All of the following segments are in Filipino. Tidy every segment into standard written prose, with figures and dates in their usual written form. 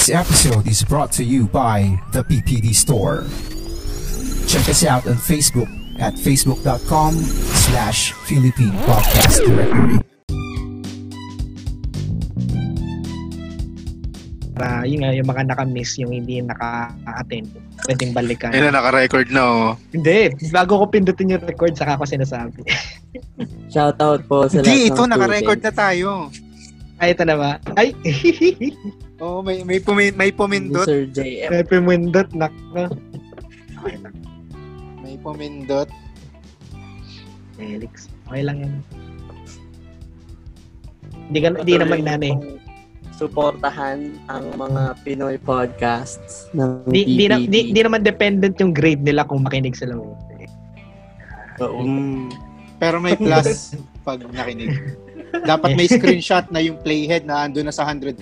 This episode is brought to you by the PPD Store. Check us out on Facebook at facebook.com/Philippine Podcast Directory. Yun nga, yung mga naka-miss, yung hindi naka-attend, pwedeng balikan. Ayun na, naka-record na, oh. Hindi, bago ko pindutin yung record, saka ko sinasabi. Shoutout po sa Hindi, ito, naka-record na tayo. Ay, ito na ba? Ay! Oo, may pumindot. Sir JM. May pumindot, nakno. Okay lang. May pumindot. Felix, okay lang yan. Hindi naman nanay. Suportahan ang mga Pinoy podcasts ng PPD. Di naman dependent yung grade nila kung makinig sila. Pero may plus pag nakinig. Dapat may screenshot na yung playhead na andun na sa 100%.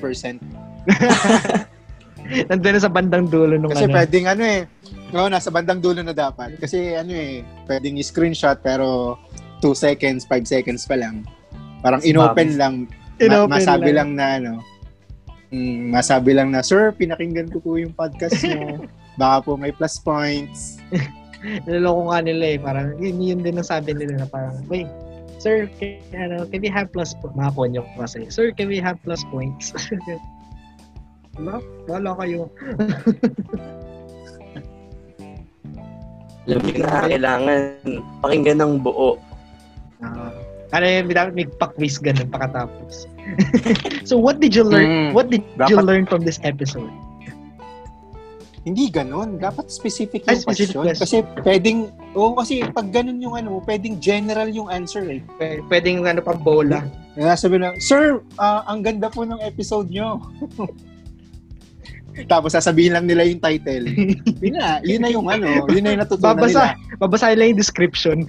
Nandun na sa bandang dulo nung Kasi pwedeng nasa bandang dulo na dapat. Kasi pwedeng i-screenshot pero 2 seconds, 5 seconds pa lang. Parang inopen lang. Masabi lang na masabi lang na, "Sir, pinakinggan ko po yung podcast mo. Baka po may plus points." Niloloko nga nila parang yun din ang sabi nila na parang, "Wait, sir, can we have plus points?" Mga konyo kasi, "Sir, can we have plus points?" Wala kayo. Alam niyo na kailangan pakinggan ng buo. May pa-quiz ganun pakatapos. So what did you learn? What did you learn from this episode? Hindi ganun. Dapat specific yung question. Kasi pwedeng, kasi pag ganun yung pwedeng general yung answer eh. Pwedeng pa bola. Sabi na, "Sir, ang ganda po ng episode nyo." Tapos sasabihin lang nila yung title. Yun na yung yun na yung natutunan nila. Babasahin lang yung description.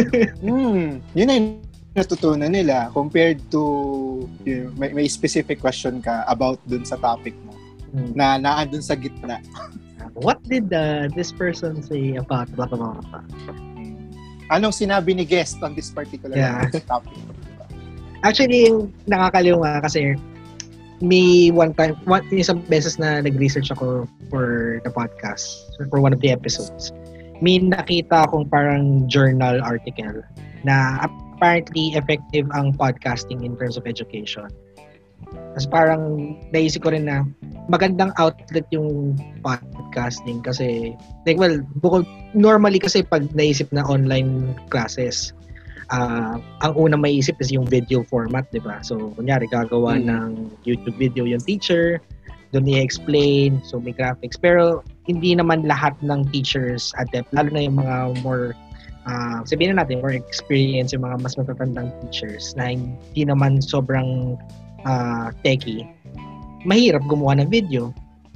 Yun na yung natutunan nila compared to may specific question ka about dun sa topic mo na naandun sa gitna. What did this person say about blah blah blah? Anong sinabi ni guest on this particular topic? Actually, nakakaliw nga kasi may isang beses na nag-research ako for the podcast, for one of the episodes. May nakita akong parang journal article na apparently effective ang podcasting in terms of education. Tapos parang naisip ko rin na magandang outlet yung podcasting kasi normally kasi pag naisip na online classes, ang unang maiisip is yung video format, di ba? So, kunyari, gagawa ng YouTube video yung teacher, doon i-explain, so may graphics. Pero, hindi naman lahat ng teachers adept, lalo na yung mga more, sabihin na natin, more experience, yung mga mas matatandang teachers na hindi naman sobrang techie. Mahirap gumawa ng video.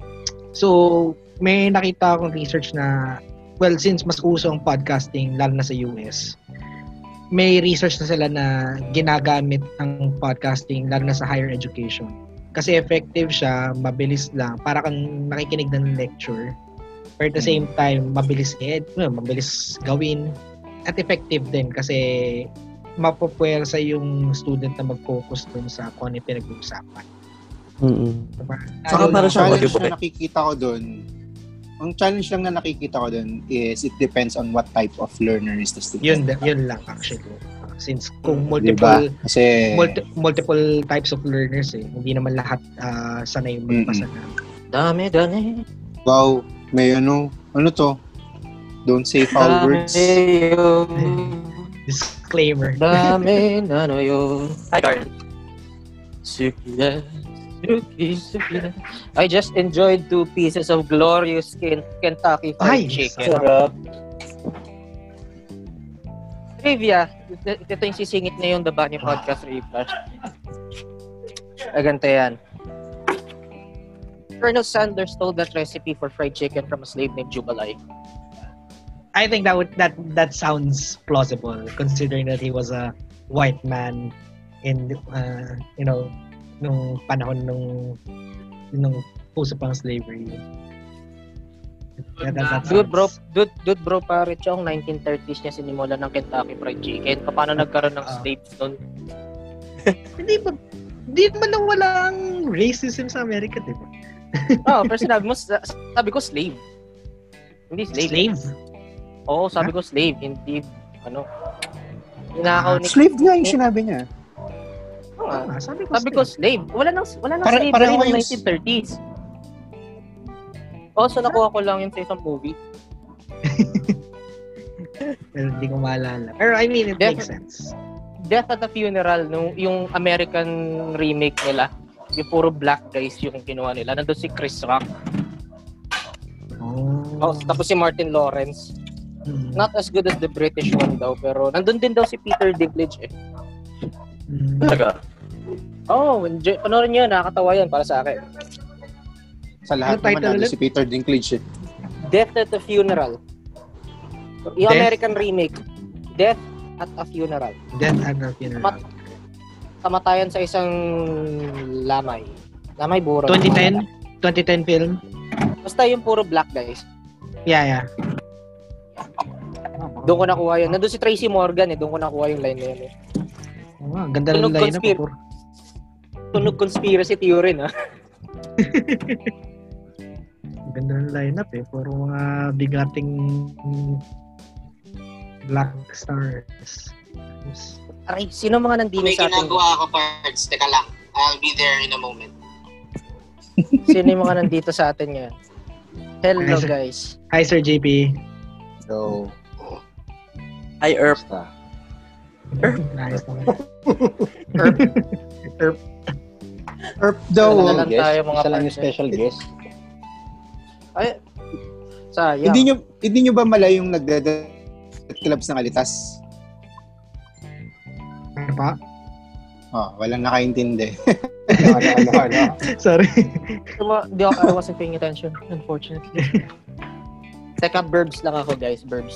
So, may nakita akong research na, since mas uso ang podcasting, lalo na sa US, may research na sila na ginagamit ang podcasting lalo na sa higher education. Kasi effective siya, mabilis lang, para kang nakikinig ng lecture. But at the same time, mabilis gawin at effective din kasi mapupuwersa yung student na mag-focus dun sa kung ano yung pinag-uusapan. Saka para challenge na nakikita ko dun, ang challenge lang na nakikita ko dun is it depends on what type of learner is the student. Yun lang actually. Since kung multiple multiple types of learners hindi naman lahat sanay magbasa na. Dami. Wow, may ano to? Don't say foul words. Disclaimer. Dami na yun. Hi, Carl. Suki. I just enjoyed 2 pieces of glorious Kentucky Fried Chicken. Sarap. Trivia. Ito yung sisingit na yung The Bunny Podcast Refresh. Ganito yan. Colonel Sanders stole that recipe for fried chicken from a slave named Jubalai. I think that sounds plausible considering that he was a white man in nung panahon nung puso pang slavery. Dude bro, pare siya, 1930s niya sinimulan ng Kentucky Fried Chicken. Paano nagkaroon ng slaves nun? Di man nawala ang racism sa Amerika, di ba? Pero sabi ko slave. Hindi slave. Slave? Oo, sabi ko slave. Hindi, Inakaw ni... Slave nga yung sinabi niya. Sabi ko slave. Wala nang slavery ng 1930s. So nakuha ko lang yun sa isang movie. Pero hindi ko maalala. Pero I mean, it makes sense. Death at a Funeral, yung American remake nila, yung puro black guys yung kinuha nila. Nandun si Chris Rock. Tapos si Martin Lawrence. Not as good as the British one daw, pero nandun din daw si Peter Dinklage eh. Talaga? Panoorin nyo, nakakatawa yan para sa akin. Sa lahat naman nandun si Peter Dinklage eh. Death at a Funeral. Yung American remake. Death at a Funeral. Death at a Funeral. Kamatayan sa isang lamay. Lamay buro. 2010 film? Basta yung puro black guys. Yeah. Doon ko nakuha yun. Nandun si Tracy Morgan eh. Doon ko nakuha yung line na yun eh. Ganda ng line na. Tunog conspiracy theory na. Ganda ng lineup eh. Puro mga bigating black stars. Aray, sino mga nandito sa atin? May ginagawa ako, parts. Teka lang. I'll be there in a moment. Sino yung mga nandito sa atin ngayon? Hello, guys. Hi, Sir JP. So, Hi, Earp. Nice naman. Earp daw. Isa lang yung special guest. Ay, sayang. Hindi nyo ba mala yung clubs ng Alitas? Ano pa? Walang nakaintindi. Sorry. I wasn't paying attention, unfortunately. Teka, verbs lang ako, guys. Verb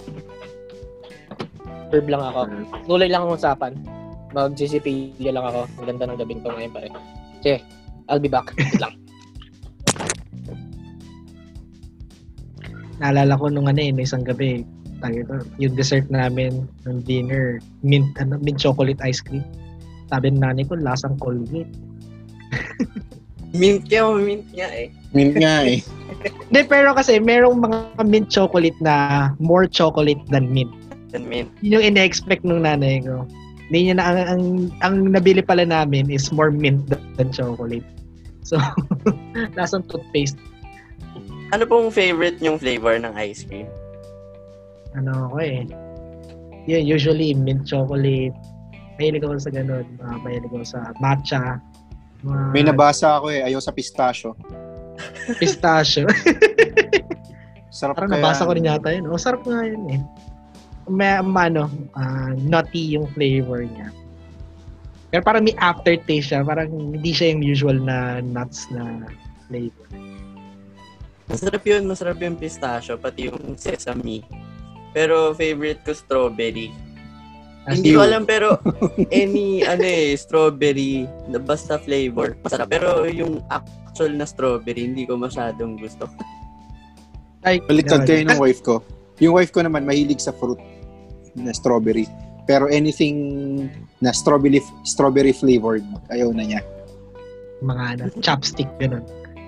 lang ako. Gulay lang ang usapan. Mag-CCPD lang ako. Ang ganda ng gabing to ngayon pare. Okay, I'll be back. Wait lang. Naalala ko nung isang gabi, yung dessert namin ng dinner, mint chocolate ice cream. Sabi ng nanay ko, lasang Colgate. Mint nga eh. Mint nga eh. Hindi, pero kasi merong mga mint chocolate na more chocolate than mint. Mint. Yun yung ina-expect nung nanay ko. Hindi niya na, ang nabili pala namin is more mint than chocolate. So, lasang toothpaste. Ano pong favorite yung flavor ng ice cream? Yeah, usually mint chocolate. Mahilig ako sa ganun. Mahilig ako sa matcha. May nabasa ako ayaw sa pistachio. Pistachio. Sarap parang nabasa ko rin yata yun. Sarap nga yun eh. May nutty yung flavor niya. Pero parang may aftertaste siya. Parang hindi siya yung usual na nuts na flavor. Masarap yung pistachio, pati yung sesame. Pero favorite ko strawberry. Hindi ko alam pero any strawberry, basta flavor, masarap. Pero yung actual na strawberry, hindi ko masyadong gusto. Baliktad kayo ng wife ko. Yung wife ko naman mahilig sa fruit na strawberry. Pero anything na strawberry flavored, ayaw na niya. Mga chopstick ganun.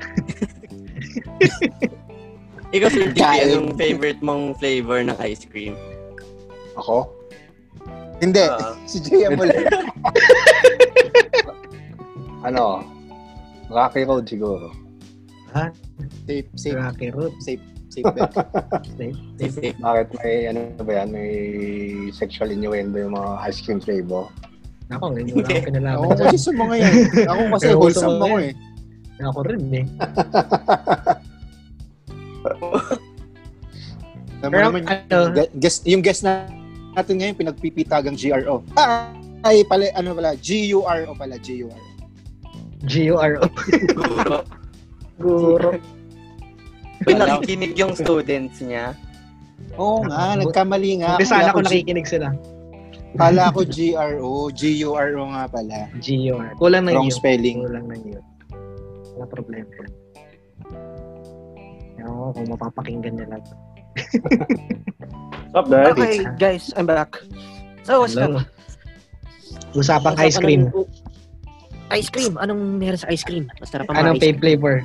Ikaw, Sir JP, anong favorite mong flavor ng ice cream? Ako? Hindi. Si JM mo lang. Rocky Road siguro. Ha? Safe. Rocky Road. Safe bet. Safe. Bakit may sexual innuendo yung mga ice cream flavor? Ako, hindi wala akong kinalaman. Ako kasi sa mga yan. Ako kasi wholesome ako eh. Ako rin eh. Pero yung guest natin ngayon pinagpipitagang GRO. GURO pala. GURO. Guro. Nakikinig yung students niya. Oo nga, nagkamali nga. Hindi sana ako nakikinig sila. Kala ko GURO nga pala. GURO. Kulang na wrong yun. spelling. Kulang na yun. Wala problema. Oo, kung mapapakinggan nila. Stop that. Okay, guys, I'm back. So, what's up? Usapang ice cream. Ice cream. Anong meron sa ice cream? Masarap ang Anong ice cream. flavor?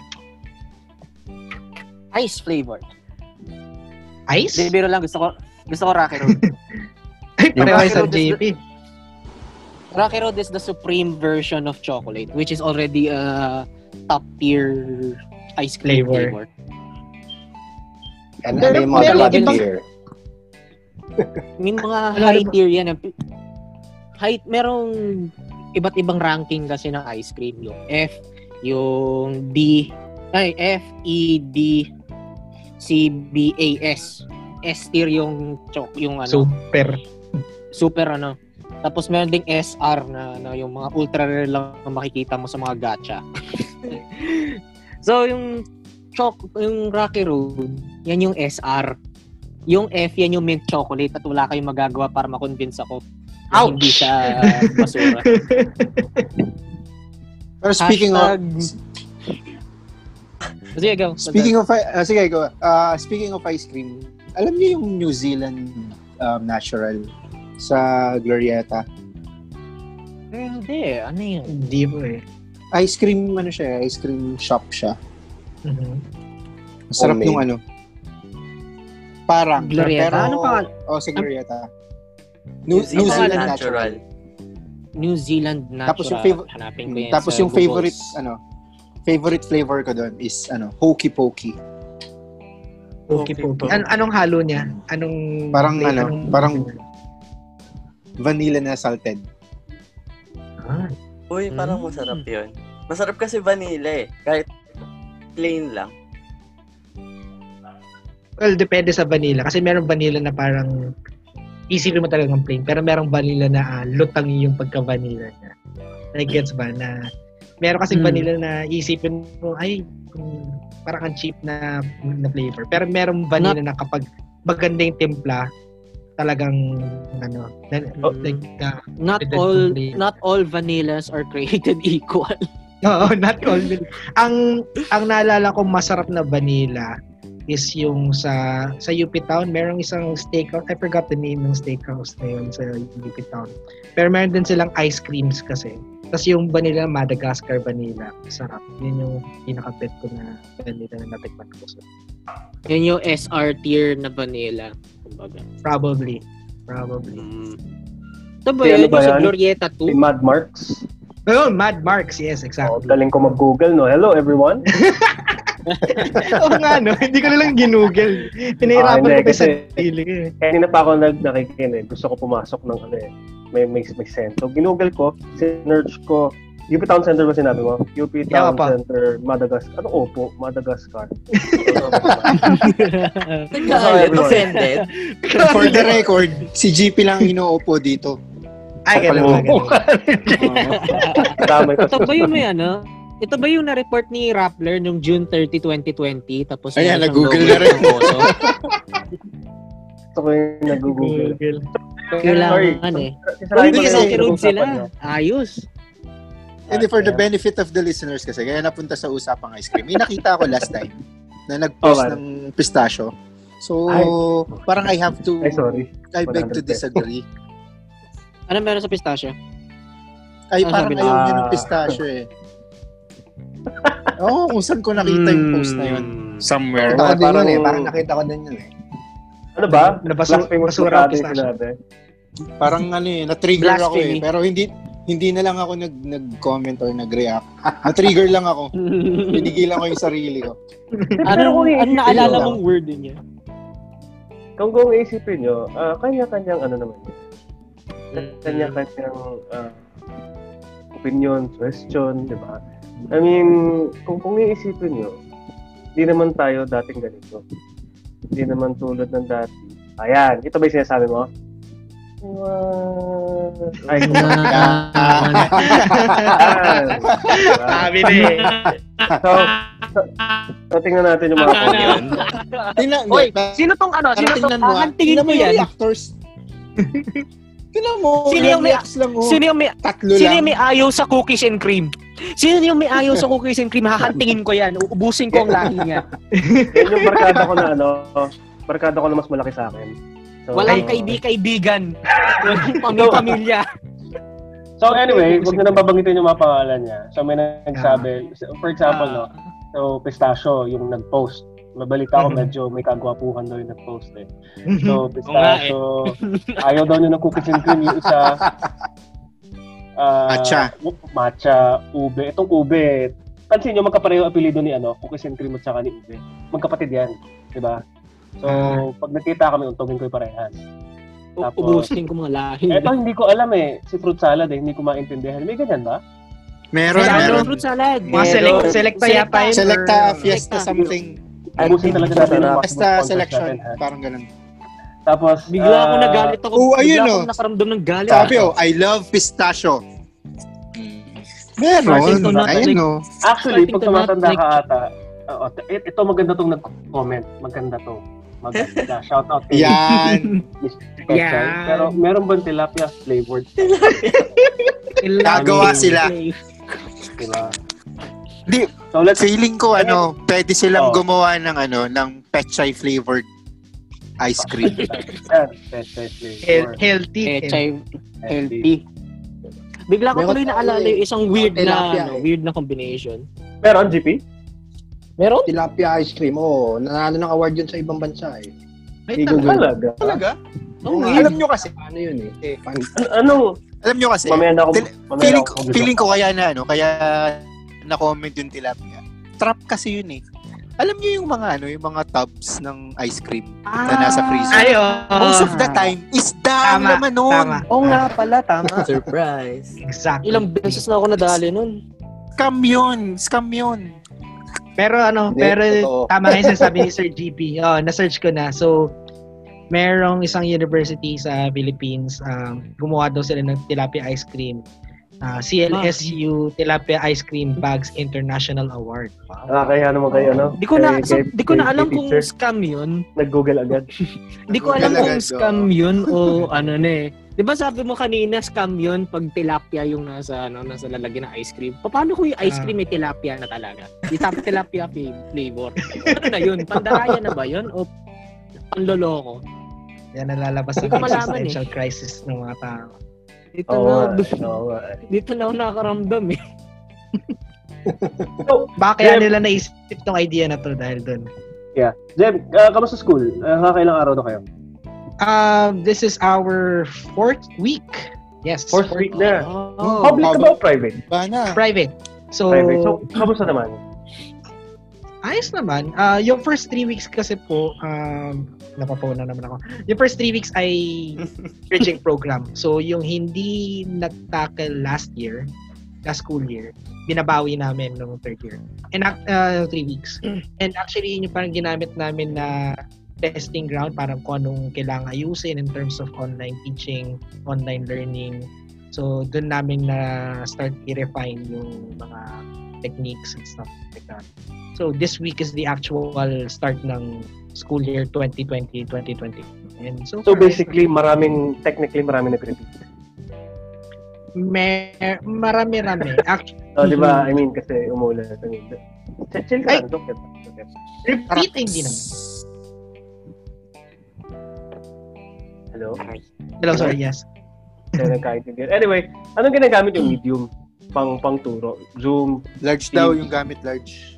Ice flavor. Ice? Biro lang, gusto ko Rocky Road. Ay, pareho sa Rocky Road JP. is Rocky Road is the supreme version of chocolate, which is already a top tier ice cream flavor. Ano Pero yung mga meron lagi ibang- tier? May mga high tier yan. Merong iba't ibang ranking kasi ng ice cream. Yung F, yung D, F, E, D, C, B, A, S. S tier yung super ano. Tapos meron ding SR na yung mga ultra rare lang na makikita mo sa mga gacha. So yung Rocky Road, yan yung SR. Yung F, yan yung mint chocolate at wala kayong magagawa para ma-convince ako na hindi siya basura. Pero speaking of ice cream, alam niyo yung New Zealand natural sa Glorieta? Hindi, ano yun? Hindi po eh. Ice cream shop siya. Mhm. Masarap Homemade. yung ano. Parang. Glorieta? Pero, Ano pangalan? sa Glorieta. New New Zealand Zealand natural. New Zealand natural. Tapos yung Hanapin ko yan Tapos sa yung Google's. favorite flavor ko doon is Hokey Pokey. Pokey. Anong halo niya? Anong Parang flavor? parang vanilla na salted. Uy, parang masarap yun. Masarap kasi vanilla eh. Kahit plain lang. Well, depende sa vanilla. Kasi merong vanilla na parang isipin mo talagang plain. Pero merong vanilla na lutang yung pagka-vanilla niya. Nag-gets ba? Na meron kasing vanilla na isipin mo, parang ang cheap na flavor. Pero merong vanilla na kapag maganda yung timpla, talagang Not all vanillas are created equal. Oo, not all. Ang naalala ko masarap na vanilla is yung sa UP Town, merong isang steakhouse. I forgot the name ng steakhouse na yun sa UP Town. Pero meron din silang ice creams kasi. Tapos yung vanilla, Madagascar vanilla. Sarap. Yun yung pinaka-bet ko na vanilla na natikman ko. So, Yun yung SR tier na vanilla. Kumbaga. probably. Ito ba Si yun? ano ba Yung sa yan? Glorieta Si 2? Mad Marks. Oh, Mad Marks. Yes, exactly. Galing ko mag-google, no? Hello, everyone. Oo nga, no? Hindi ko na lang ginugel. Pinahirapan hindi, ko pa sa kasi- sarili ko eh. Kanina pa ako nakikinig. Gusto ko pumasok ng may sentro. Ginugol ko, sinerch ko, UP Town Center ba sinabi mo? UP Town pa. Center, Madagascar. Ano Opo? Madagascar. Nagkakalit, offended. For the record, si GP lang inuupo dito. Ay, ganun. Damay ko. Ito ba yung may ano? Ito ba yung na-report ni Rappler noong June 30, 2020? Tapos Ayan, meron siyang nag-google logo na rin. ng oso? Gusto ko yung nag-google. Kailangan eh. Sorry, Uy, may kasi- Rocky Road sila. Ayos. Hindi, for the benefit of the listeners kasi, kaya napunta sa usapang ice cream. May nakita ako last time na nag-post Okay. ng pistachio. So, parang I have to, Ay, sorry. I beg to 100 disagree. Ano meron sa pistachio? Ay, Ano parang sabi ayaw na- niya ng pistachio eh. Oo, kung saan ko nakita yung post na yun. Somewhere. Nakita ko din Parang- yun eh. Parang nakita ko din yun eh. Ano ba? basura Blasphemous ang barkada yung pistachio. sinabi. Parang na-trigger ako eh. Blasphemy. Pero hindi na lang ako nag-comment or nag-react. Na-trigger lang ako. Pinigilan ko yung sarili ko. Ano naalala lang. mong word niya? Kung isipin nyo, kanya-kanyang ano naman yun. Kanya-kanyang opinion, question, di ba? I mean, kung iisipin nyo, hindi naman tayo dating ganito. Hindi naman tulad ng dati. Ayan, ito ba yung sinasabi mo? Ay, Sabi na eh. so, tingnan natin yung mga comment. Hoy, sino tong ano? Sino tong Tingnan mo tingin Tingnan mo yung yan? reactors. Tingnan mo. Sino yung may- reacts lang, oh. Sino yung may Tatlo Sino lang. yung may ayaw sa cookies and cream? Sino yung may ayaw sa cookies and cream? Hahantingin ko yan. Uubusin ko ang lahi niya. Yan yung barkada ko na barkada ko na mas malaki sa akin. So, Walang kaibigan. Walang pamilya. So anyway, huwag na nang babanggitin yung mga pangalan niya. So may nagsabi, for example, no, so Pistachio, yung nag-post. Mabalita ko medyo may kagwapuhan daw yung nag-post eh. So Pistachio, ayaw daw niya ng cookies and cream. Yung isa, matcha, ube. Itong ube, pansin nyo, magkapareho apelido ni cookies and cream at saka ni ube. Magkapatid yan, di ba? So, pag nakita kami, untogin ko yung parehas. Ubusin ko mga lahi. Eto, hindi ko alam si fruit salad hindi ko maintindihan. May ganyan ba? Meron. Fruit salad. Selecta yata yun. Selecta, Fiesta something. Ubusin talaga natin yung Fiesta selection. Parang ganun. Tapos, bigla ako nagalit ako. Ayun bigla ako nakaramdam ng galit. Sabi I love pistachio. Meron. Ayun Actually, pag tumatanda ka ata, ito maganda tong nag-comment. Maganda to. Maganda. Shout out kay yan. Yeah. Pero meron bang tilapia flavored? Gagawa sila. Diba? Di, so feeling ko pwede silang gumawa ng pechay flavored ice cream. Pechay flavored. Healthy. Bigla ko tuloy naalala yung isang weird na combination. Meron, GP? Meron? Tilapia ice cream. Nanalo ng award yun sa ibang bansa eh. Ay, talaga? Alam nyo kasi. Ano yun eh? Alam nyo kasi. Feeling ko kaya na-comment yung tilapia. Trap kasi yun eh. Alam nyo yung mga tubs ng ice cream na nasa freezer. Most of the time, isda ang laman nun. Oo nga pala, tama. Surprise. Exactly. Ilang beses na ako nadali nun. Scam yun. Pero tama nga yung sabi ni Sir GP. Na-search ko na. So, merong isang university sa Philippines, gumawa daw sila ng tilapia ice cream. CLSU Tilapia Ice Cream Bags International Award. Wow. Kaya naman kayo, Di ko na alam kung scam yun. Nag-Google agad. Di ko alam kung scam yun o Di ba sabi mo kanina scam yun pag tilapia yung nasa lalagyan ng ice cream? Paano kung yung ice cream may tilapia na talaga? Di sabi tilapia flavor. Ano na yun? Pandaraya na ba yun? O panloloko? Yan nalalabas ang existential crisis ng mga tao. Dito na ako nakakaramdam eh. Baka kaya nila naisip tong idea na to dahil dun. Yeah. Jem, kamusta school? Kakailang araw na kayo? This is our 4th week. Yes. 4th week na. Public ba o private? Private. So, kamusta naman? Ayos naman. Yung first 3 weeks kasi po, napapuna naman ako. Yung first 3 weeks ay bridging program. So, yung hindi nag-tackle last school year, binabawi namin nung third year. And 3 weeks. And actually, yun yung parang ginamit namin na testing ground, parang kung anong kailangan ayusin in terms of online teaching, online learning. So, dun namin na start i-refine yung mga techniques and stuff like that. So, this week is the actual start ng school year 2020-2020. And so basically, technically marami nag-repeat. Marami. Di ba? I mean, kasi umulan. Chill ka lang. Repeat, hindi naman. Hello, sorry, yes. Anyway, anong ginagamit yung medium pang turo? Zoom? Large daw yung gamit, large.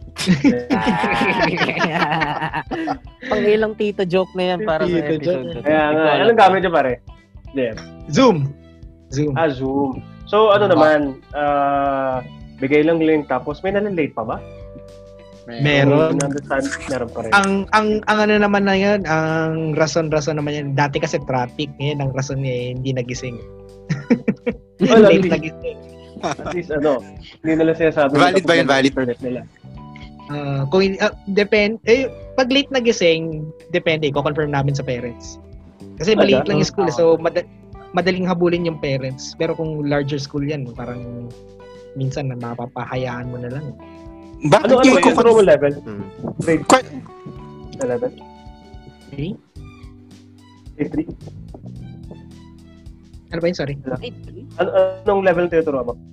Pang ilang tita joke na yan para sa episode. Kaya nga, anong gamit nyo pare? Zoom. Zoom. So, naman, bigay lang link tapos may nalalate pa ba? Meron. Meron pa rin. Ang ano naman na yan, ang rason naman yan. Dati kasi traffic, ngayon ang rason niya hindi nagising. Late nagising. At least hindi nila sinasabi. Valid ba yun? Valid nila. Depende. Pag late nagising, depende. I-confirm namin sa parents. Kasi maliit lang yung school. So, madaling habulin yung parents. Pero kung larger school yan, parang minsan mapapahayaan mo na lang. Ano yung control level? Grade 11? 3? Grade 3? Ano ba yun? Sorry. Anong level tinuturo mo?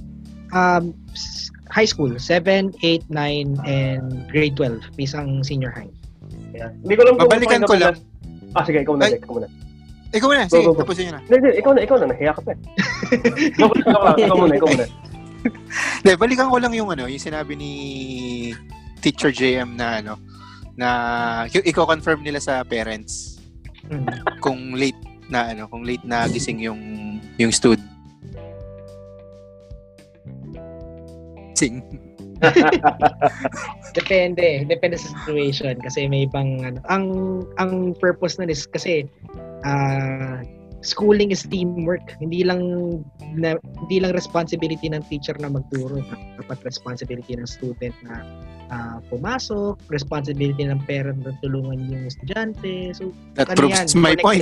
High school. 7, 8, 9, and grade 12. Isang senior high. Yeah. Hindi ko lang babalikan ko lang. Sige, ikaw muna. Ikaw na, sige, tapusin nyo na. Hindi, ikaw na, nahiya ka pa. Joke lang, ikaw muna. Hindi, balikan ko lang yung sinabi ni Teacher JM na na i-confirm nila sa parents kung late na gising yung stud. Depende sa situation kasi may ibang ang purpose nun is kasi schooling is teamwork. Hindi lang responsibility ng teacher na magturo, dapat responsibility ng student na pumasok, responsibility ng parent na tulungan yung estudyante. So that proves my point.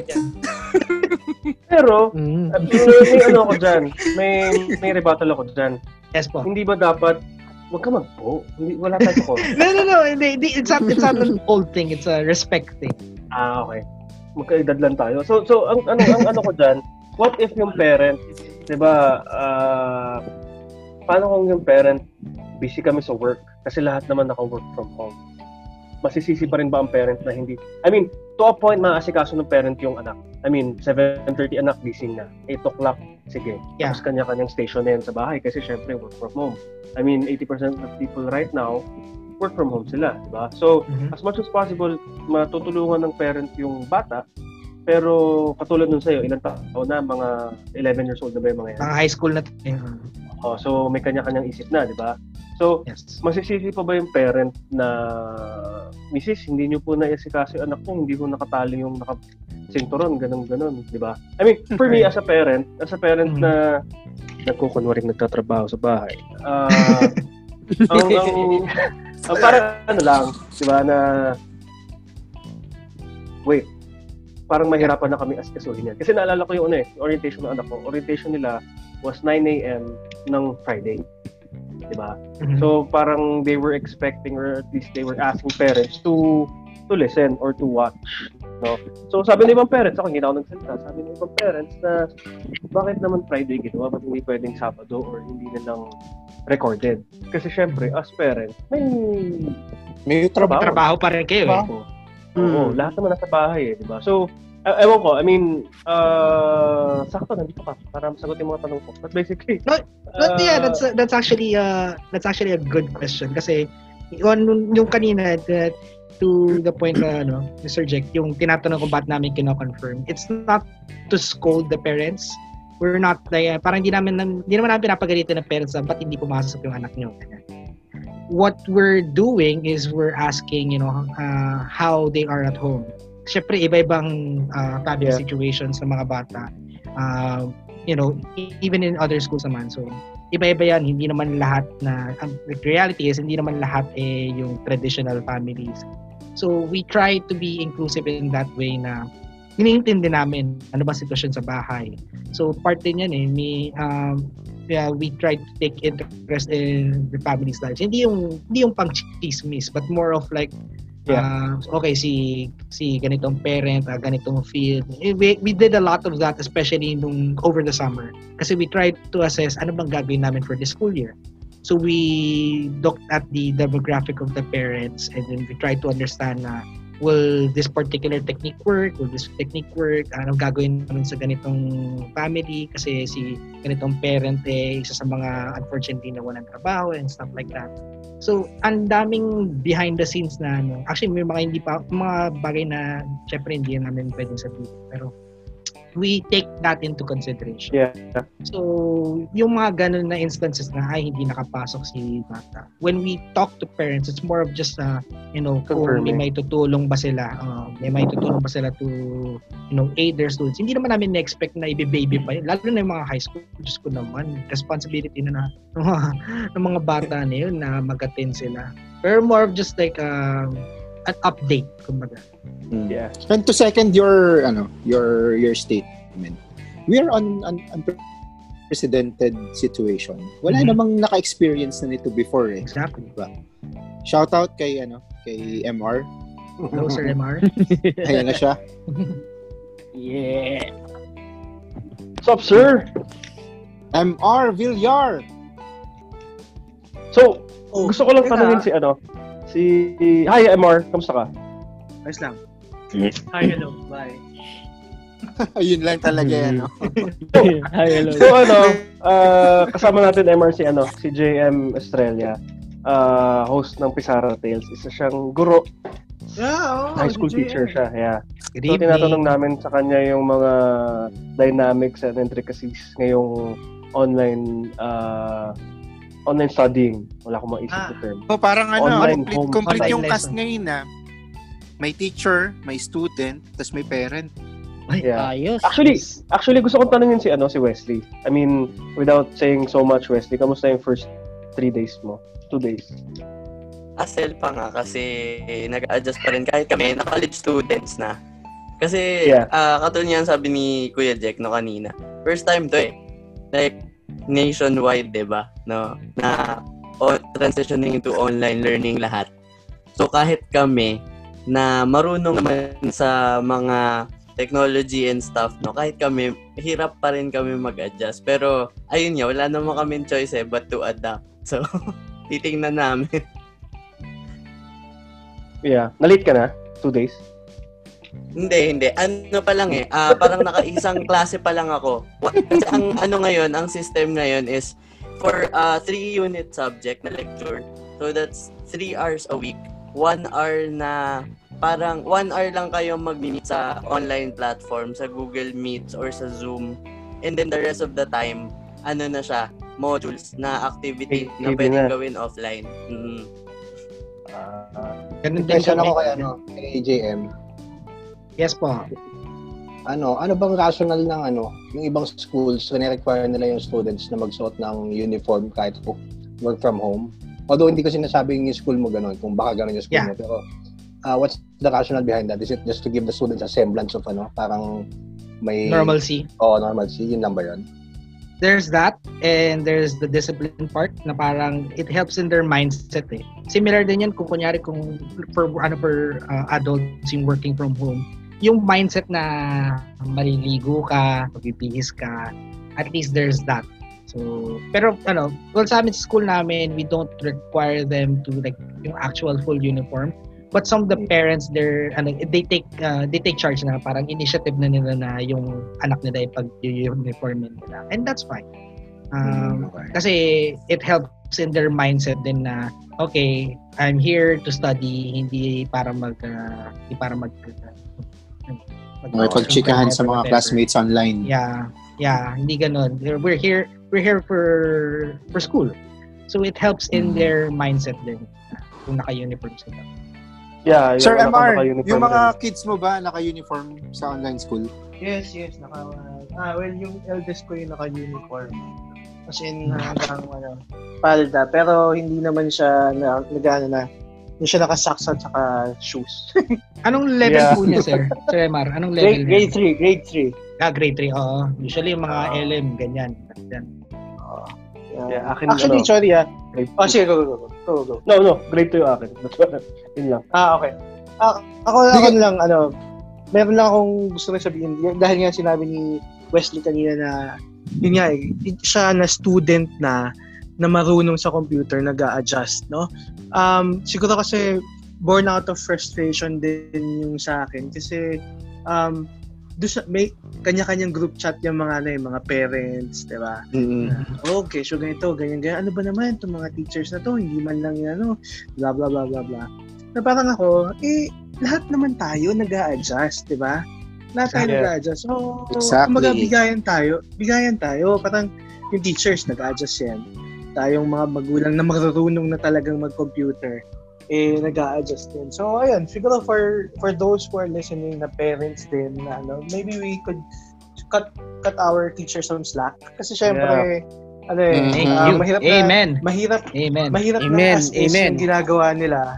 Pero may dyan, may rebuttal ako dyan. Yes po. Hindi ba dapat wag ka magpo? Hindi, wala tayo ko. No. Hindi. It's not an old thing. It's a respect thing. Okay. Magkaedad lang tayo. So ang ko dyan, what if yung parent, di ba, paano kung yung parent, busy kami sa work, kasi lahat naman naka-work from home. Masisisi pa rin ba ang parent na hindi, to a point, maaasikaso ng parent yung anak. 7:30 anak, gising na. 8 o'clock, sige. Yeah. Tapos kanya-kanyang station na yan sa bahay kasi syempre work from home. 80% of people right now, work from home sila, di ba? So, as much as possible, matutulungan ng parent yung bata, pero katulad nun sa'yo, ilang taon na, mga 11 years old na ba yung mga yan? Mga high school na. So, may kanya-kanyang isip na, di ba? So, yes. Masisisi pa ba yung parent na, Mrs., hindi nyo po na-iasikaso yung anak ko, hindi ko nakatali yung nakasinturon, ganun, di ba? For me, as a parent na nagkukunwaring nagtatrabaho sa bahay, ang parang lang, di ba, na parang mahirapan na kami asikasuhin yan. Kasi naalala ko yung orientation ng anak ko. Orientation nila was 9 a.m. ng Friday. Di ba? So, parang they were expecting, or at least they were asking parents to listen or to watch. No? So, sabi ng ibang parents, ako hindi na ako nagsalita, sabi ng ibang parents na, bakit naman Friday ginawa? Ba't hindi pwedeng Sabado or hindi na lang recorded? Kasi syempre, as parents, may trabaho pa rin kayo eh. Oo, lahat naman nasa bahay eh, di ba? So, ewan ko, sakto nandito ka para masagot yung mga tanong ko. But basically, that's actually a good question kasi yung kanina to the point na Mr. Jack, yung tinatanong ko ba't namin kino-confirm. It's not to scold the parents. We're not parang hindi naman pinapagalitan ng parents ba't hindi pumasok yung anak niyo. What we're doing is we're asking, how they are at home. Syempre, iba-ibang family situations ng mga bata. Even in other schools naman. So, iba-iba yan. Hindi naman lahat the reality is, hindi naman lahat yung traditional families. So, we try to be inclusive in that way na iniintindi namin ano ba sitwasyon sa bahay. So, part din yan we try to take interest in the family's lives. Hindi yung pang chismis, but more of like, okay, si ganitong parent, ganitong field. We did a lot of that, especially over the summer. Kasi we tried to assess ano bang gagawin namin for this school year. So we looked at the demographic of the parents and then we tried to understand will this particular technique work? Will this technique work? Anong gagawin namin sa ganitong family? Kasi si ganitong parent isa sa mga unfortunately na walang trabaho and stuff like that. So, ang daming behind the scenes na actually may mga bagay na syempre hindi namin pwedeng sabihin. Pero we take that into consideration. Yeah. So, yung mga ganun na instances na hindi nakapasok si bata. When we talk to parents, it's more of just kung may tutulong ba sila, to aid their students. Hindi naman namin na-expect na i-baby pa yun. Lalo na yung mga high school. Diyos ko naman, responsibility na ng mga bata na yun na mag-attend sila. Pero more of just like an update, kumbaga. Yeah. And to second your statement, we are on an unprecedented situation. Wala namang naka-experience na nito before eh. Exactly. Diba? Shout out kay MR. Hello, Sir MR. Ayan na siya. Yeah. What's up, sir? MR Villar. So, gusto ko lang tanungin Hi, MR. Kamusta ka? Ayos lang. Hi, hello. Bye. Ayun lang talaga yan, no? So, kasama natin MRC, si JM Estrella, host ng Pizarra Tales. Isa siyang guro. High school teacher siya, yeah. So, tinatanong namin sa kanya yung mga dynamics and intricacies ngayong online studying. Wala akong maisip na term. So, parang complete yung online cast ngayon na may teacher, may student, tapos may parent. Yeah. Ayos. Actually gusto kong tanungin si Wesley. I mean, without saying so much, Wesley, kamusta yung first 3 days mo? 2 days? Hassle pa nga kasi nag-adjust pa rin kahit kami na-college students na. Kasi katulad niyan sabi ni Kuya Jack kanina. First time to like nationwide, 'di ba? No, na transitioning into online learning lahat. So kahit kami na marunong naman sa mga technology and stuff, no, kahit kami hirap pa rin kami mag-adjust. Pero ayun nga, wala naman kaming choice but to adapt. So titingnan namin. Yeah. Na-late ka na? 2 days? Hindi. Ano pa lang parang naka-isang klase pa lang ako. Kasi ang ngayon, ang system ngayon is for 3-unit subject na lecture. So that's 3 hours a week. 1 hour na parang 1 hour lang kayo mag-meet sa online platform, sa Google Meets or sa Zoom. And then the rest of the time, na siya, modules na activity na pwedeng gawin offline. Ganun din Question kami. ako kay JM. Yes po. Ano bang rational ng yung ibang schools na require nila yung students na magsuot ng uniform kahit work from home? Although hindi ko sinasabing yung school mo ganun, kung baka ganun yung school mo, pero what's the rationale behind that? Is it just to give the students a semblance of parang may Normalcy. Normalcy, yun lang ba yun? There's that, and there's the discipline part na parang it helps in their mindset Similar din yan kung kunyari for adults yung working from home. Yung mindset na maliligo ka, magbibihis ka, at least there's that. So, pero sa amin sa school namin, we don't require them to like yung actual full uniform. But some of the parents, they take charge na parang initiative na nila na yung anak nila ipag-uniform nila. And that's fine. Kasi it helps in their mindset din na okay, I'm here to study, hindi para pagchikahan sa mga classmates online. Yeah, hindi ganoon. We're here for school. So it helps in their mindset din kung naka-uniform sila. Yeah, Sir MR, yung mga kids mo ba naka-uniform sa online school? Yes, well, yung eldest ko yung naka-uniform. As in, hanggang palda. Pero hindi naman siya hindi siya naka-socks at saka shoes. Anong level po niya, sir? Sir MR, anong level niya? Grade 3. Grade 3, oo. Usually yung mga LM, ganyan. Actually, sorry sige, go. No, grade 2 yung akin. Yun lang. Okay. Ako lang, meron lang akong gusto na sabihin. Dahil nga sinabi ni Wesley kanina na, yun nga siya na student na marunong sa computer, nag-a-adjust, no? Siguro kasi born out of frustration din yung sa akin. Kasi, may kanya-kanyang group chat yung mga parents, di ba? Okay, so ganito, ganyan. Ano ba naman itong mga teachers na to? Hindi man lang blah, blah, blah, blah, blah. Na parang ako, lahat naman tayo nag-a-adjust, di ba? Lahat tayo nag-a-adjust. So, kumbaga, bigayan tayo. Parang yung teachers nag-a-adjust yan. Tayong mga magulang na marunong na talagang mag-computer, nag-a-adjust din. So, ayun, siguro for those who are listening na parents din, na maybe we could cut our teachers some slack. Kasi syempre, mahirap Amen. Mahirap na assist yung ginagawa nila.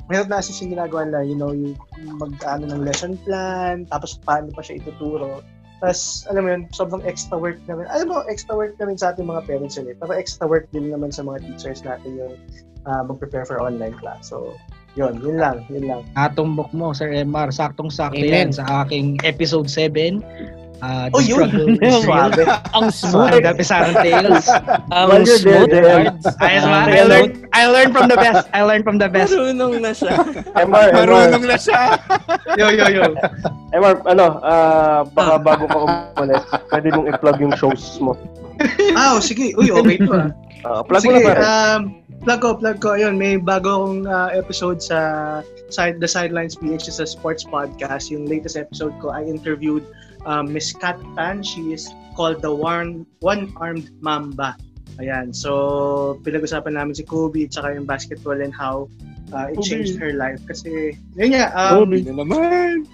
Yung ng lesson plan, tapos paano pa siya ituturo. Tapos, alam mo yun, sobrang extra work na rin. Alam mo, extra work na rin sa ating mga parents yun pero extra work din naman sa mga teachers natin yung mag-prepare for online class. So, yun lang. Atumbok mo, Sir MR. Saktong-sakto yan sa aking episode 7. The Struggle is Real. Ang smooth. The Pisarang Tales. Ang smooth. Ayos ba? I learned from the best. Marunong na siya. MR. Marunong na siya. Yo. MR, baka bago ka umalis, pwede mong i-plug yung shows mo. Sige. Uy, okay to Plug mo na plug ko. Ayun, may bago akong episode sa The Sidelines PH, is a sports podcast. Yung latest episode ko, I interviewed Miss Kat Tan. She is called the One-Armed Mamba. Ayan. So, pinag-usapan namin si Kobe at saka yung basketball and how it changed her life. Kasi, yun nga. Kobe na naman!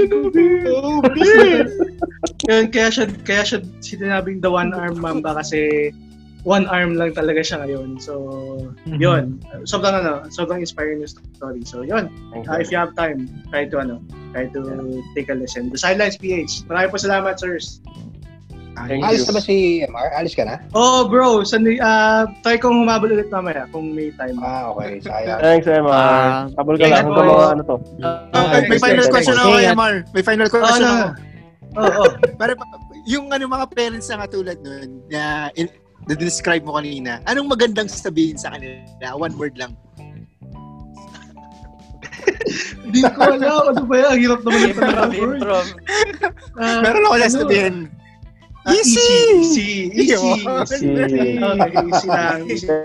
Yun, kaya siya sinabing the One-Armed Mamba kasi one arm lang talaga siya ngayon. So, yun. Sobrang inspiring yung story. So, yun. If you have time, try to take a listen. The Sidelines PH. Maraming po salamat, sirs. Alis na ba si MR? Alis ka na? Bro. Try kong humabol ulit mamaya kung may time. Okay. Sayang. Thanks, MR. Habol ka lang. Hanggang mga ano to. May final question ako, MR. May final question ako. Para yung mga parents na katulad nun, na describe mo kanina, anong magandang sabihin sa kanila? One word lang. Hindi ko alam. Ano ba yan? Ang hirap naman yung Improv. Meron ako lang sabihin. Easy! Okay, easy lang.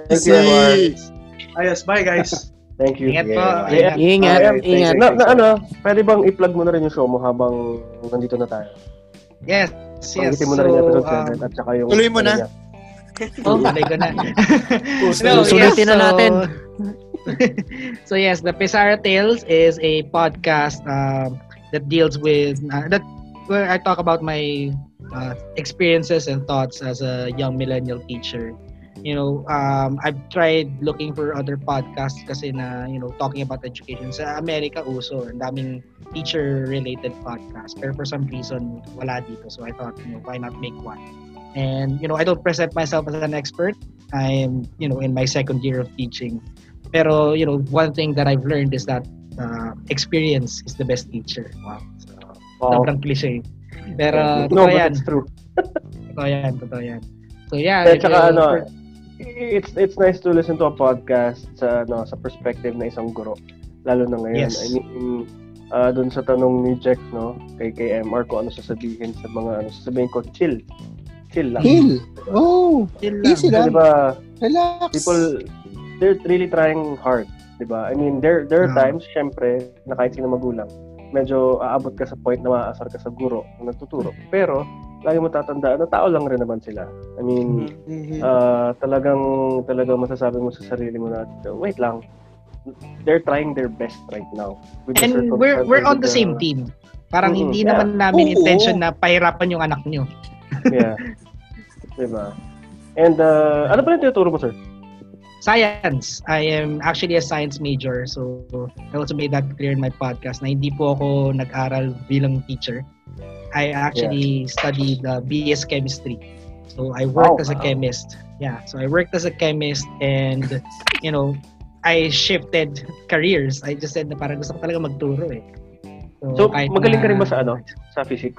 Ayos, bye guys. Thank you. Ingat po. Ingat. Pwede bang i-plug mo na rin yung show mo habang nandito na tayo? Yes. Pag-itin mo na rin yung episode 7 at saka yung... Tuloy mo na. Tuloy ko na. Susulitin na natin. So yes, the Pisara Tales is a podcast that deals with where I talk about my experiences and thoughts as a young millennial teacher. I've tried looking for other podcasts kasi na, talking about education. Sa Amerika, uso. Ang daming teacher-related podcasts. Pero for some reason, wala dito. So I thought, why not make one? And, I don't present myself as an expert. I'm, in my second year of teaching. Pero, one thing that I've learned is that experience is the best teacher. Wow. So, sobrang cliche. Pero, no, but it's true. Totoo yan. So, yeah. It's nice to listen to a podcast sa perspective na isang guro. Lalo na ngayon. Yes. I mean, doon sa tanong ni Jack, kay MR ko ano sasabihin sa mga sasabihin ko, chill lang. Chill easy lang. Diba, Relax. people, they're really trying hard, diba? I mean, there are times, syempre, na kahit sino magulang, medyo aabot ka sa point na maaasar ka sa guro na nagtuturo. Pero, lagi mo tatandaan na tao lang rin naman sila. I mean, talagang masasabi mo sa sarili mo na, wait lang, they're trying their best right now. And we're on the same team. Parang hindi naman namin intention na pahirapan yung anak nyo. Yeah. Diba? And, ano pa rin tinuturo mo, sir? Science. I am actually a science major. So, I also made that clear in my podcast na hindi po ako nag-aral bilang teacher. I actually studied BS Chemistry. So, I worked as a chemist. Yeah. So, I worked as a chemist and, I shifted careers. I just said na parang gusto ko talaga magturo eh. So magaling ka rin ba sa physics?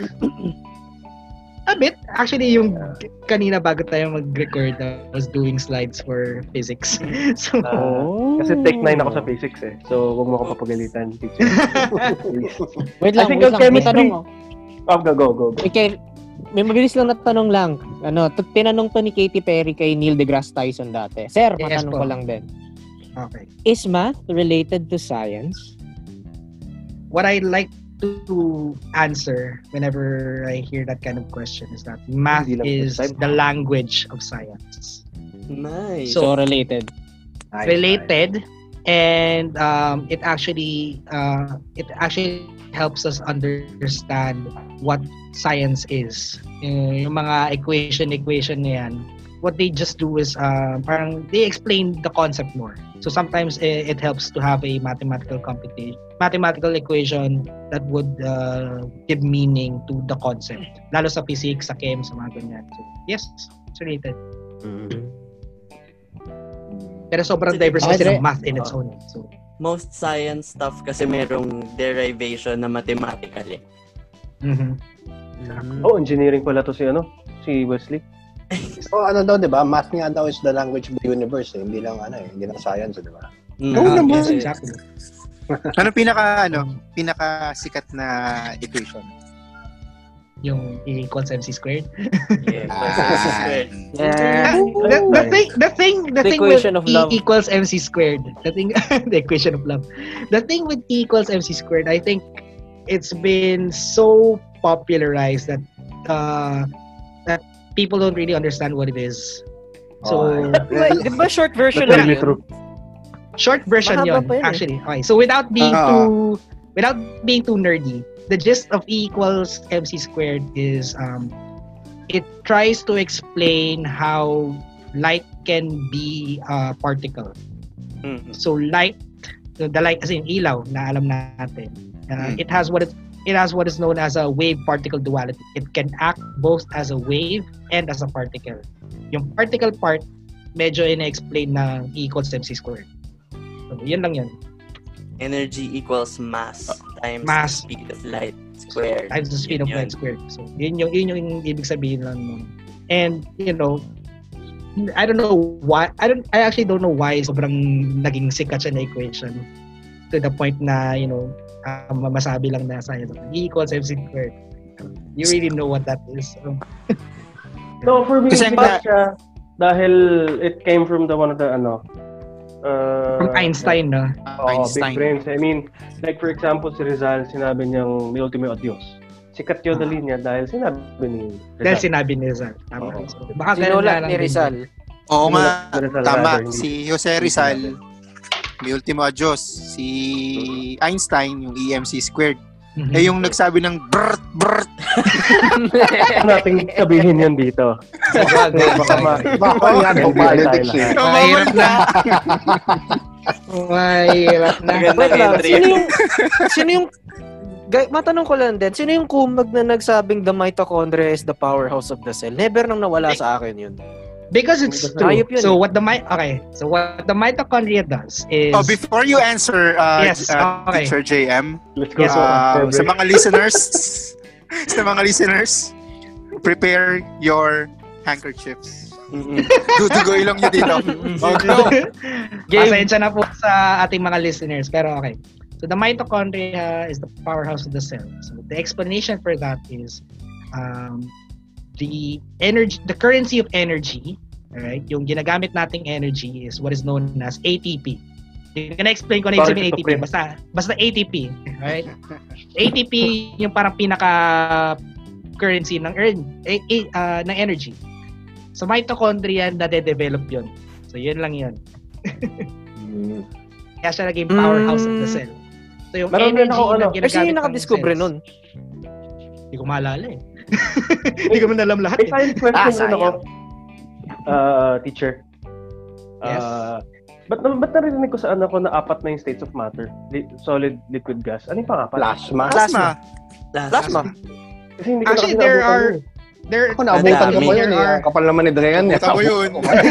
A bit. Actually, yung kanina bago tayo mag-record, I was doing slides for physics. So, kasi Tech 9 ako sa physics eh. So, huwag mo ako papagalitan, teacher. Wait lang, may tanong mo. Go. Okay, may mabilis lang na tanong lang. Tinanong to ni Katy Perry kay Neil deGrasse Tyson dati. Sir, matanong ko lang din. Okay. Is math related to science? What I like to answer whenever I hear that kind of question is that math is the language of science. Nice. So related. Related, and it actually helps us understand what science is. Yung mga equation na yan, what they just do is parang they explain the concept more. So sometimes it helps to have a mathematical equation that would give meaning to the concept. Lalo sa physics, sa chem, sa mga ganyan. So, yes, it's related. Pero sobrang diverse kasi ng math in its own. So, most science stuff kasi merong derivation na mathematical eh. Engineering pala to si Wesley. So daw, 'di ba? Math nga daw is the language of the universe, eh. Hindi lang hindi lang science, 'di ba? Oo naman. Yes, exactly. Ano pinaka sikat na equation? Yung E equals MC squared. Yeah. The thing equation with of love. E equals MC squared. The equation of love. The thing with E equals MC squared, I think it's been so popularized that people don't really understand what it is. So, di ba short version lang yun? Short version Mahaba yun, pa yun, actually. Okay, so without being too nerdy, the gist of E equals MC squared is it tries to explain how light can be a particle. Mm-hmm. So light, the light as in ilaw na alam natin. It has what is known as a wave-particle duality. It can act both as a wave and as a particle. Yung particle part, medyo ina-explain na E equals MC squared. So, yun lang yun. Energy equals mass times Mass. the speed of light squared. Times the speed of light squared. So, yun yung ibig sabihin lang nun. And, I don't know why, I actually don't know why sobrang naging sikat siya na equation to the point na, masabi lang na science. E equals MC squared. You really know what that is. So. No, for me, sikat siya dahil it came from one of the from Einstein, no? Big brains. I mean, like for example, si Rizal, sinabi niyang mi ultimo adios. Sikat yun na linya dahil sinabi ni Rizal. Dahil sinabi ni Rizal. Tama. So, baka sinulat ni Rizal. Oo nga, tama. Si Jose Rizal, mi ultimo adios. Si Einstein, yung EMC squared. Yung nagsabi ng brrt, brrt. Nating sabihin yan dito. Baka yan ang politics eh. Mahirap na. Mahirap na. Sino yung matanong ko lang din, sino yung kumag na nagsabing the mitochondria is the powerhouse of the cell? Never nang nawala sa akin yun. Because it's true. So what the mitochondria does is... before you answer, Teacher JM, let's go. Sa mga listeners, prepare your handkerchiefs. Dudugoy lang nyo dito. Pasensya na po sa ating mga listeners, pero okay. So the mitochondria is the powerhouse of the cell. So the explanation for that is the currency of energy, right? Yung ginagamit nating energy is what is known as ATP. Hindi ko na-explain ko na yung sabihin ATP. Basta ATP, right? ATP yung parang pinaka currency ng energy. So mitochondria nade-develop yun. So yun lang yun. Kaya siya naging powerhouse of the cell. So yung energy na ginagamit sino yung nakadiscover nun? Hindi ko maalala eh. Hindi ko man alam lahat. May final question ako. Teacher. Yes. Ba't narinig ko sa anak ko na 4 na yung states of matter? Solid, liquid, gas. Ano yung pangapat? Plasma. Kasi hindi ko actually, there are... Ako naabutan ko yun eh. Kapal naman ni Dreyan. Naabutan ko yun.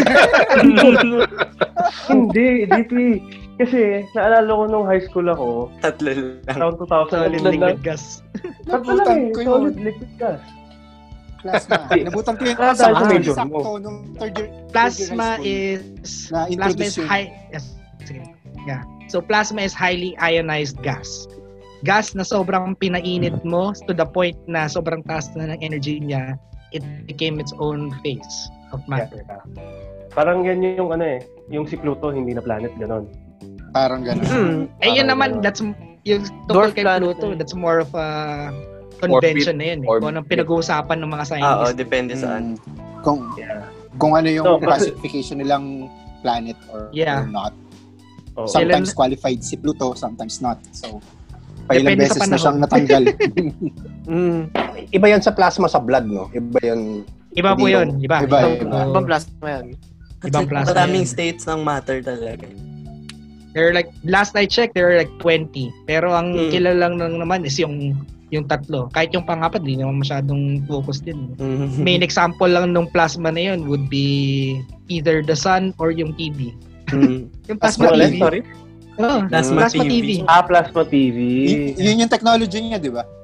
Hindi, DP. Kasi, naalala ko nung high school ako. Tatlo lang. Around 2000. Solid liquid gas. Nabutan ko yun. Solid liquid gas. Plasma. Nabutan ko yun. Sakto nung third year. Plasma is high. Yes. Sige. Yeah. So plasma is highly ionized gas. Gas na sobrang pinainit mo to the point na sobrang taas na ng energy niya, it became its own phase of matter. Yeah. Parang yan yung yung si Pluto hindi na planet ganon. Parang ganon. Yun naman, that's yung tungkol kay Pluto, that's more of a convention na yun eh. Kung anong pinag-uusapan ng mga scientists. Depende saan. Kung ano yung classification nilang planet or not. Sometimes qualified si Pluto, sometimes not. So, pailang beses na siyang natanggal. Iba yan sa plasma sa blood, no? Iba yan. Iba po yun. Iba. Ibang plasma yan. Ibang plasma. Maraming states ng matter talaga. There are like, last I checked, there are like 20. Pero ang kilala lang naman is yung tatlo. Kahit yung pangapat, di naman masyadong focus din. Main example lang nung plasma na yun would be either the sun or yung TV. Yung plasma TV. Sorry? Plasma TV. Plasma TV. Yun yung technology niya, di ba?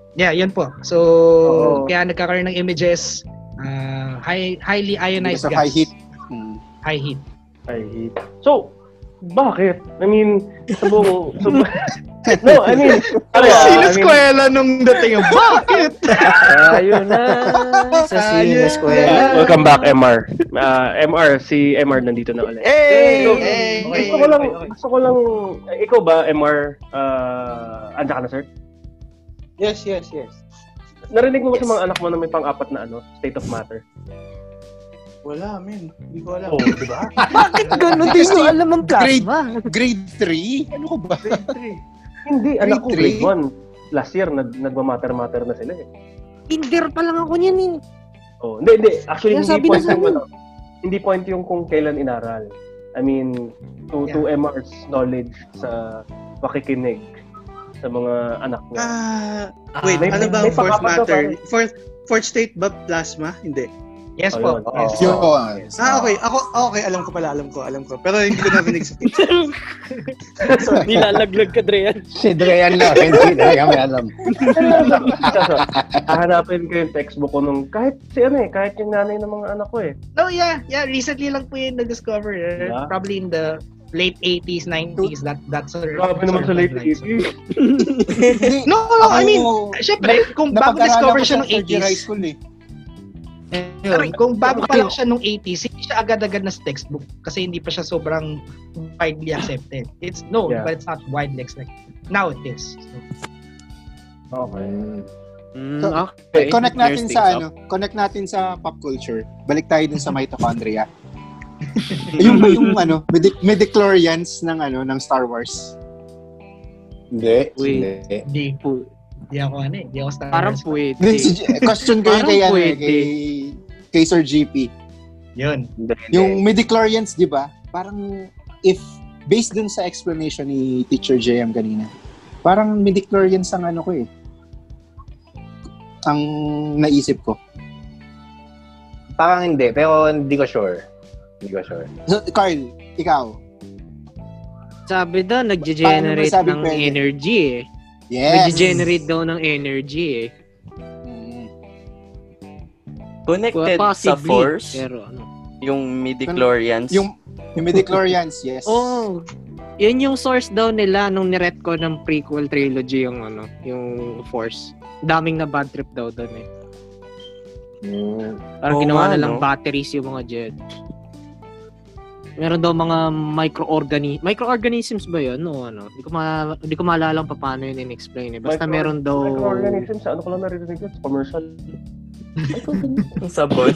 Yeah, yun po. So, kaya nagkakaroon ng images, highly ionized gas. High heat. High heat. High heat. So, bakit? I mean, no, I mean, Sineskwela nung dating yung, bakit? Ayun na, sa sineskwela. Welcome back, MR. Si MR nandito na ulit. Gusto ko lang, ikaw ba, MR, andyan ka na, sir? Yes. Narinig mo ba sa mga anak mo na may pang-apat na state of matter? Wala, men. Hindi ko alam. Oo, diba? Bakit ganun? Di mo alam ang plasma. Grade 3? Ano ko ba? Hindi, anak ko Grade grade 1. Last year, nagmamatter-matter na sila eh. Kinder pa lang ako niyan eh. Oh, hindi. Actually, Kaya hindi point yung kung kailan inaral. I mean, to MR's knowledge sa pakikinig sa mga anak niya. Wait, ano ba ang fourth matter? Fourth state ba plasma? Hindi. Yes po. Okay. Okay, alam ko. Pero hindi ko narinig sa teacher. Nilalaglag ka, Dreyan. Si Dreyan lang, hindi na kami alam. Hahanapin ko yung textbook ko nung kahit yung nanay ng mga anak ko eh. Oh, yeah. Recently lang po yung nag-discover. Probably in the late 80s, 90s. That's grabe naman sa late 80s. No, I mean, syempre, kung bago discover siya nung 80s. High school eh. Kung bago pa lang siya nung 80s, hindi siya agad-agad na textbook kasi hindi pa siya sobrang widely accepted. But it's not widely accepted. Now it is. So. Okay. Connect natin sa pop culture. Balik tayo dun sa mitochondria. yung midichlorians ng Star Wars. Hindi. Hindi ako Star Wars. Parang pwede. Question ko yun kay Sir GP. Yun. Yung midichlorians, di ba? Parang if based dun sa explanation ni Teacher JM kanina, parang midichlorians ang ang naisip ko. Parang hindi, pero hindi ko sure. So, Carl, ikaw? Sabi daw, nag-generate ng energy eh. Yes. Nag-generate daw ng energy eh. Connected sa force? Pero yung midichlorians? Yung midichlorians, yes. Oh, yun yung source daw nila nung niret ko ng prequel trilogy yung yung force. Daming na bad trip daw doon eh. Parang ginawa na lang batteries yung mga jet. Meron daw mga microorganisms ba yun? O Hindi ko maalala pa paano yun in-explain eh. Basta meron daw... Microorganisms, ano ko lang narinig yun? Commercial. Sabon.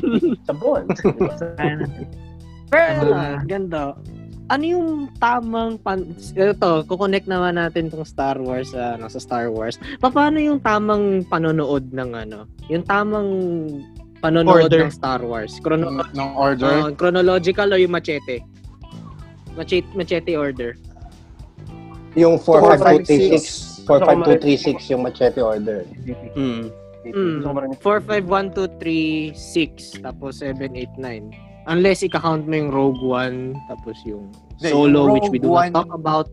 Pero, ganda. Ano yung tamang kukonect naman natin tong Star Wars sa Star Wars. Paano yung tamang panonood ng yung tamang panonood ng Star Wars? Ng order? Chronological o yung machete? Machete order. Yung 45236 yung machete order. 4, 5, 1, 2, 3, 6 tapos 7, 8, 9. Unless i-count mo yung Rogue One tapos yung Solo, which we do not talk about.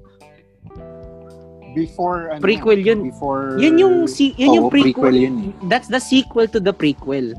Before prequel yun. Yun yung prequel yun. That's the sequel to the prequel.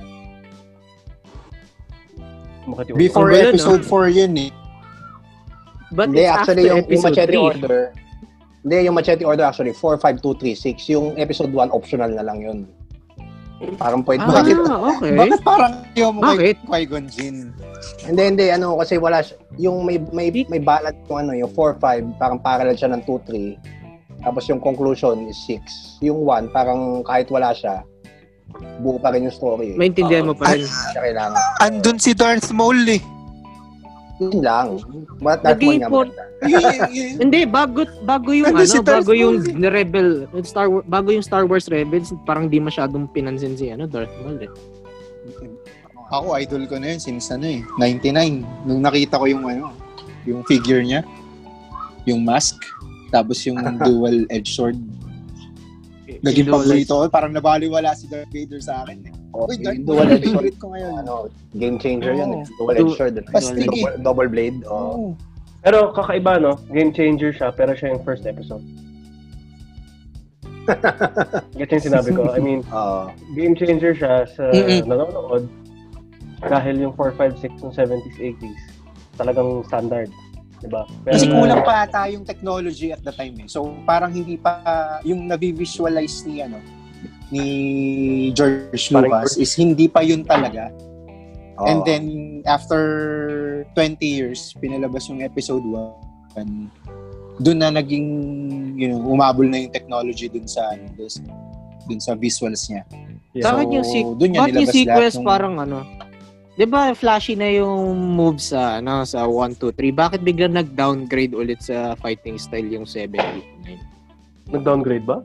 Before episode 4 yun eh. But hindi, it's actually after yung machete 3. order. Hindi, yung machete order actually 4, 5, 2, 3, 6. Yung episode 1 optional na lang yun. Parang pwede. Okay. Bakit parang yung Qui-Gon Jinn? Hindi, kasi wala yung may balance yung 4, 5, parang parallel siya ng 2, 3. Tapos yung conclusion is 6. Yung 1, parang kahit wala siya, buo pa rin yung story. Maintindihan mo pa rin. Kailangan. Andun si Darth Maul eh. Yun lang. Darth Maul nga. Hindi, bago yung bago yung Rebel Star Wars, bago yung Star Wars Rebels, parang di masyadong pinansin si Darth Maul eh. Ako idol ko na yun since 99. Nung nakita ko yung figure niya, yung mask, tapos yung dual edge sword. Naging paborito ko, parang nabaliwala si Darth Vader sa akin eh. Uy, dual edge sword ko ngayon. Game changer yan eh. Dual edge sword. Double blade. Pero kakaiba Game changer siya, pero siya yung first episode. Get yung sinabi ko. I mean, game changer siya sa nanonood dahil yung 4, 5, 6 ng 70s, 80s talagang standard. Diba? Pero, kasi kulang pa ata yung technology at the time eh. So parang hindi pa yung na-visualize ni George Lucas is hindi pa yun talaga. And then after 20 years pinalabas yung episode 1. Doon na naging umabol na yung technology dun sa visuals niya. Yeah. So, bakit yung sequels parang 'di ba flashy na yung moves sa 1, 2, 3. Bakit biglang nag-downgrade ulit sa fighting style yung 7, 8, 9? Nag-downgrade ba?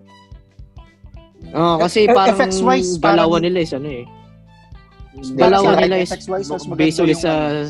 Kasi parang galawan nila is galawan nila is based ulit sa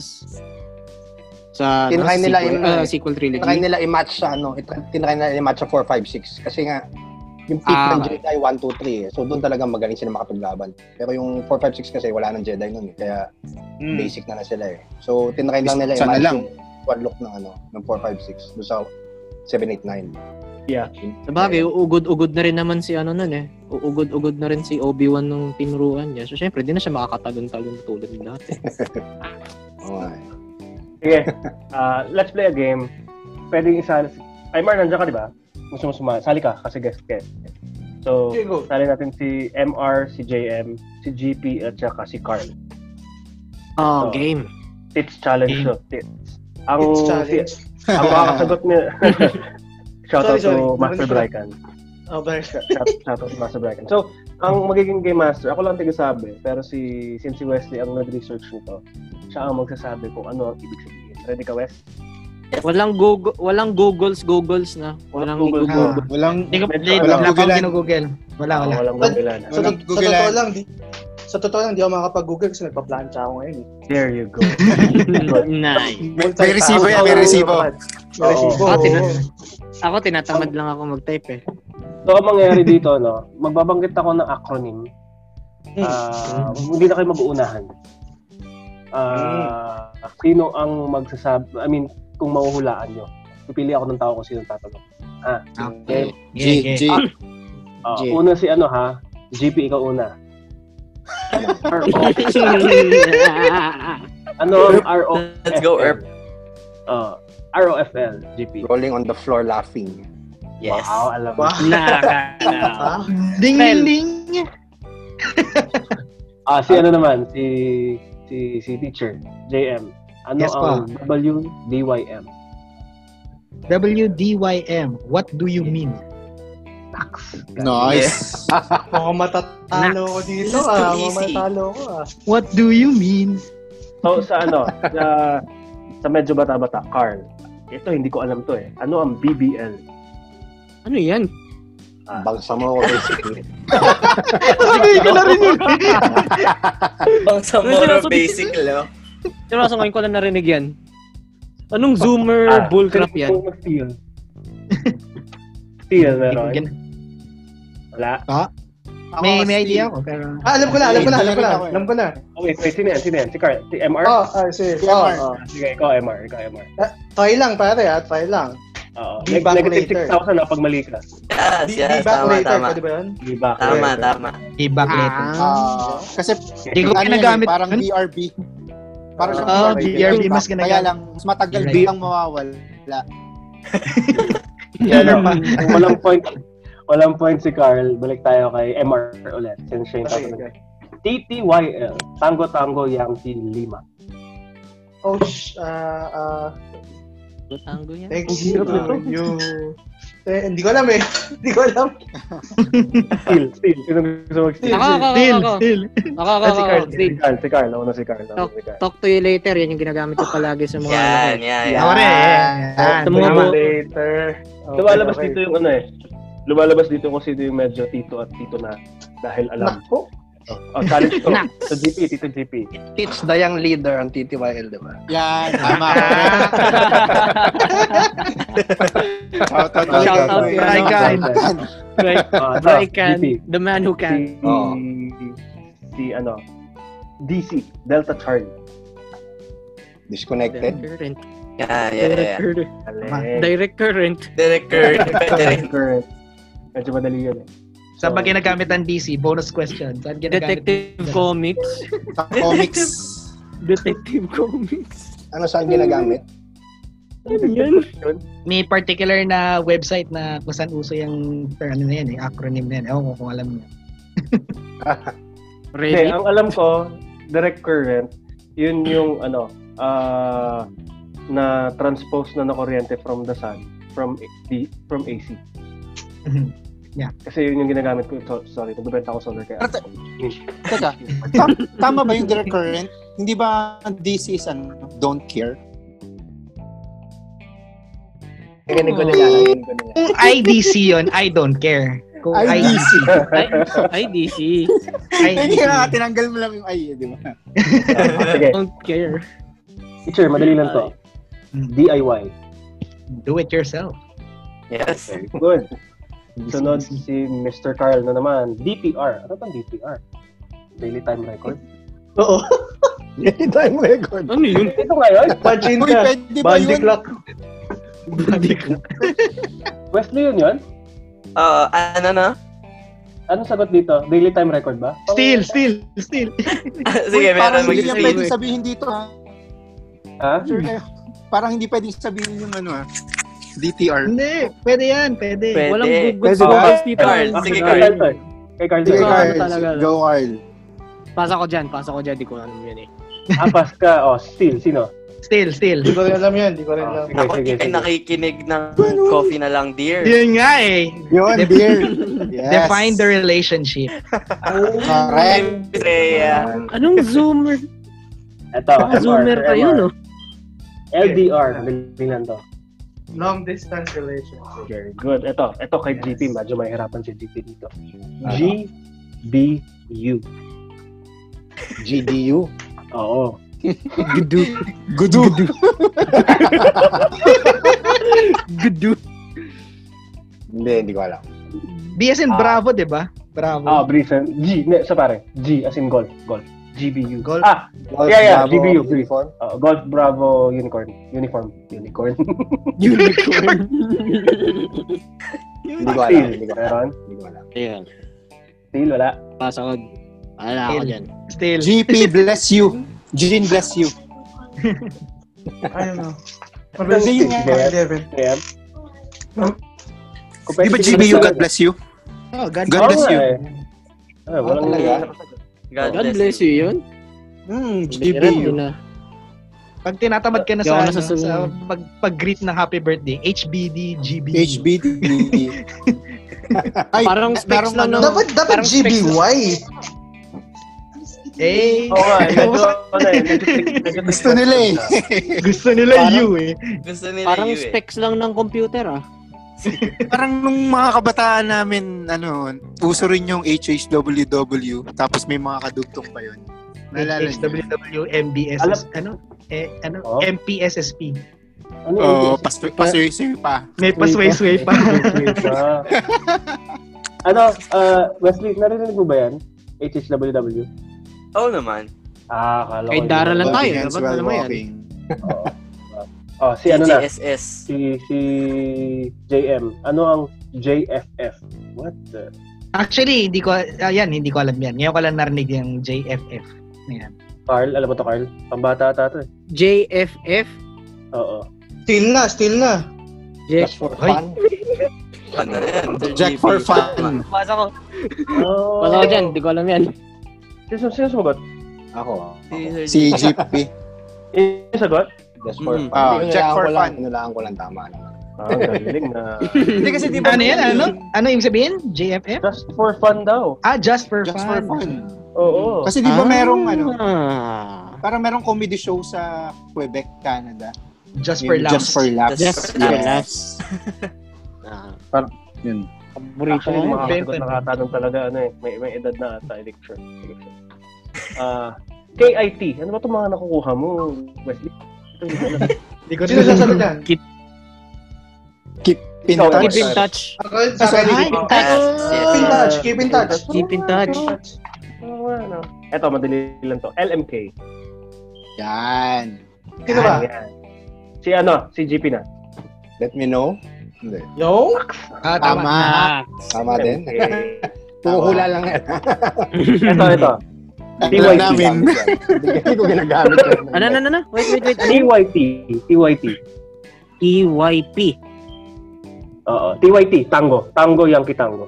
tinry nila yung sequel trilogy. Tinry nila i-match sa tinry nila i-match sa 4, 5, 6 kasi nga yung peak ng Jedi 1, 2, 3 So doon talaga magaling sila makapaglaban. Pero yung 4, 5, 6 kasi wala nang Jedi noon kaya basic na sila eh. So tinry lang nila i-match yung one look ng 4, 5, 6 doon sa 7, 8, 9. Yeah. Sabagay, ugod na rin naman si noon eh. Ugod na rin si Obi-Wan nung tinuruan niya. So syempre, di na siya makakatalon-talon tulad ng dati. Sige, let's play a game. Pwedeng isali Aymar, nandiyan ka, di ba? Gusto mo sali ka kasi guest ka. So, sali natin si MR, si JM, si GP, at saka si Carl. So, game. Tits challenge to. Tits. Ang makakasagot niya. Shoutout to Master Brycan. Shoutout to Master Brycan. So, ang magiging game master, ako lang tigasabi, pero since si Wesley ang nag-research nito, siya ang magsasabi kung ano ang ibig sabihin. Ready ka, Wes? Walang googles na. Walang Google. Walang Google. Wala. Sa totoo lang, di ako makakapag-Google kasi nagpa-plancha ako ngayon. There you go. Nice. May resibo yan, may resibo. Ako, tinatamad lang ako mag-type eh. So, ang mangyayari dito, magbabanggit ako ng acronym. Hindi na kayo mag-uunahan. Sino ang magsasabi, kung mahuhulaan nyo. Pipili ako ng tao kung sino tatanong. Okay. G. Una si GP, ikaw una. Ano ang ROFL? Let's go, Erp. ROFL, GP. Rolling on the floor laughing. Yes. Wow, alam mo. Ding, ding, ding. Si naman, si teacher, JM. Ano ang WDYM? WDYM. What do you mean? Nice. Mukhang matatalo ko dito. Mamatalo ko. What do you mean? So, sa medyo bata-bata, Carl. Ito, hindi ko alam to eh. Ano ang BBL? Ano yan? Bangsamoro basically. Ikaw na rin yun. Bangsamoro basic lang. Pero sa ngayon ko lang narinig yan. Anong Zoomer bullcrap yan? Steel meron. Wala. May idea ako pero alam ko na. Okay, sino yan? Si Carl, si MR? Si MR. Sige, ikaw MR. Try lang pare, try lang. Oo. Negative 6,000 na pag mali ka. Yes, tama. Pwede ba yun? Tama. Be-back later. Kasi hindi ko ginagamit parang BRB. Parang BRB mas ginagamit. Kaya lang mas matagal bilang mawawala. Walang point si Carl. Balik tayo kay MR ulit. Since siya yung tatanong. TTYL. Tango Yankee Lima. Tango yan? Next. Hindi ko alam eh. Steel. Sino gusto mag-steel? Steel. Si Carl. Nauna si Carl. Talk to you later. Yan yung ginagamit ko palagi sa mga Yan. Later. Lumalabas dito kung sino yung medyo tito at tito na dahil alam ko. Challenge to. Sa GP, Tito GP. Teach the young leader ang TTYL, di ba? Yan, tama. Shout out Brycan. The man who can. Si DC, Delta Charlie. Disconnected. Yeah. Direct current. Medyo madali yun eh. Saan ba ginagamit ang DC? Bonus question. Saan ginagamit? Detective Comics. Sa comics. Detective Comics. Ano saan ginagamit? Ano yan? May particular na website na kung saan uso yung acronym na yan. Ewan ko kung alam niyo. Hindi, Reddit? ang alam ko, direct current, yun yung na transpose na kuryente from the sun, from AC. Yeah. Kasi yun yung ginagamit ko. Sorry, nagbebenta ako solar kaya. Teka, tama ba yung direct current? Hindi ba DC is don't care? Galing ko na yan. Kung IDC yun, I don't care. Kung IDC. IDC. Hindi ka tinanggal mo lang yung I, di ba? Sige, Don't care. teacher, madali lang to. DIY. Do it yourself. Yes. Very good. Sunod si Mr. Carl na naman. DTR. Ano bang DTR? Daily Time Record? Oo. Daily Time Record. Ano yun? Ito nga yun. Pansin Uy, ka. pwede ba Bandy yun? clock. Wesley yun? Ano na? Anong sagot dito? Daily Time Record ba? Still. Sige, Parang meron hindi yan mag-explain. pwedeng sabihin dito, ha? Ha? Sure, parang hindi pwedeng sabihin yung DTR. Hindi. Pwede yan. Pwede. Pwede. Walang Google Pwede ba? Focus dito. Carl, sige, Carl. Kay Carl. Sige, Ikaw, Carl. ano talaga? Go, Carl. Pasa ko dyan. Di ko alam yan eh. Apas ka. Still. Sino? Still. Hindi ko rin alam yan. Hindi ko rin alam. Sige, Ako sige. ay nakikinig ng coffee na lang, dear. Yun nga eh. Yun, dear. Yes. Define the relationship. Correct. Rhea. Anong Zoomer? Ito. Mga Zoomer kayo, no? LDR. Madali lang to. Long distance relationship. Very good. Ito kay GP. Medyo mahirapan si GP dito. GBU. GDU. Oo. Gudu. Hindi ko alam. B as in Bravo, di ba? Bravo. Brisen. G. Sa pare. G as in golf. GBU. Golf. Golf, Yeah, Bravo, GBU. Uniform. Golf Bravo Unicorn. Uniform. Hindi ko alam. Meron? Hindi ko alam. Ayan. Still, wala. Pasa ko. Wala ako dyan. Still. GP bless you. Jean bless you. I don't know. Kasi yun nga. 11. Ayan. Di ba GBU God bless you? Oh, God God bless you. Walang talaga? God bless you. yun. GBU. Pag tinatamad ka na Di sa, ako nasasunod. sa pag-greet na happy birthday, HBD, GBU. HBD. Ay, Parang specs lang ng... Dapat parang specs lang- GBY. Eh, Oo nga. gusto nila eh. gusto nila you eh. Gusto nila Parang you eh. specs lang ng computer ah. Parang nung mga kabataan namin, uso rin yung HHWW, tapos may mga kadugtong pa yun. Naalala niyo? HWW, MBSS, Oh. MPSSP. Oo, pasway-sway pa. May pasway-sway pa. Wesley, narinig mo ba yan? HHWW? Oo naman. Kala ko. Kay Dara lang tayo. Hands Dapat while alam mo yan. walking. Si ano na? TGSS. Si JM. Ano ang JFF? What the? Actually, hindi ko alam yan. Ngayon ko lang narinig yung JFF. Ayan. Carl, alam mo to Carl? Pambata ata to eh. JFF? Oo. Still na. Just for fun. Ano yan? Jack for fun. Pasa ko. Pasa ko dyan. Di ko alam yan. Sino sumagot? Ako. Si GP. Yung sagot? Just for fun. Jack for fun. Inulaan ko lang tama naman. Galing na. Hindi kasi di ba Ano yan? Ano yung sabihin? JFF? Just for fun daw. Just for Just fun. for fun. Oo. Kasi di ba merong Parang merong comedy show sa Quebec, Canada. Just for laughs. Just for laughs. Just for laughs. Yun. Paborito Actually, ko. mga sagot na katanong talaga, may edad na ata, election. KIT, ano ba itong mga nakukuha mo, Wesley? Ito hindi ko alam. Hindi ko Sino sasagot yan? Keep in Ikaw, touch. Keep in touch. Ako sa sarili ko. Keep in touch. Keep in touch. Ito, madali lang to. LMK. Yan. Sino ba? Yan. Si GP na. Let me know. Hindi. Yung? Tama. Tama din. Puro hula lang yan. Ito. Alam namin. Hindi ko ginagamit yan. Ano? Wait. TYT. TYP. Oo. TYT. Tango. Tango Yankee Tango.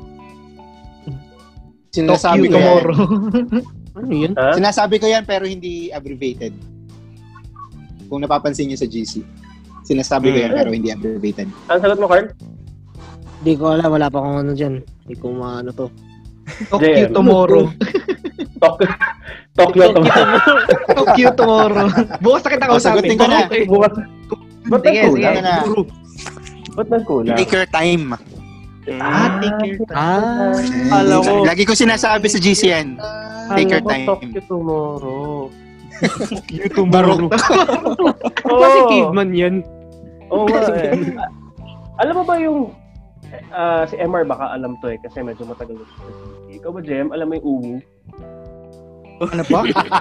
Sinasabi ko Tomorrow. Ano yun? Ha? Sinasabi ko yan pero hindi abbreviated. Kung napapansin niyo sa GC. Sinasabi ko yan pero hindi abbreviated. Ang sagot mo, Carl? Hindi ko alam. Wala pa akong ano dyan. Hindi ko maano to. Tokyo tomorrow. Tokyo Tomorrow. Tokyo tomorrow. Bukas na kita kausapin. Sagutin ko na. Ba't Sige. nagkulang? na. Ba't nagkulang? Take your time. Take your time. Alam mo. Lagi ko sinasabi sa GC yan. Take your time. Tokyo Tomorrow. Tokyo tomorrow. Kasi caveman yan. Oo nga eh. Alam mo ba yung si MR baka alam to eh kasi medyo matagal na siya. Ikaw ba, Jem? Alam mo yung uwu? Ano po?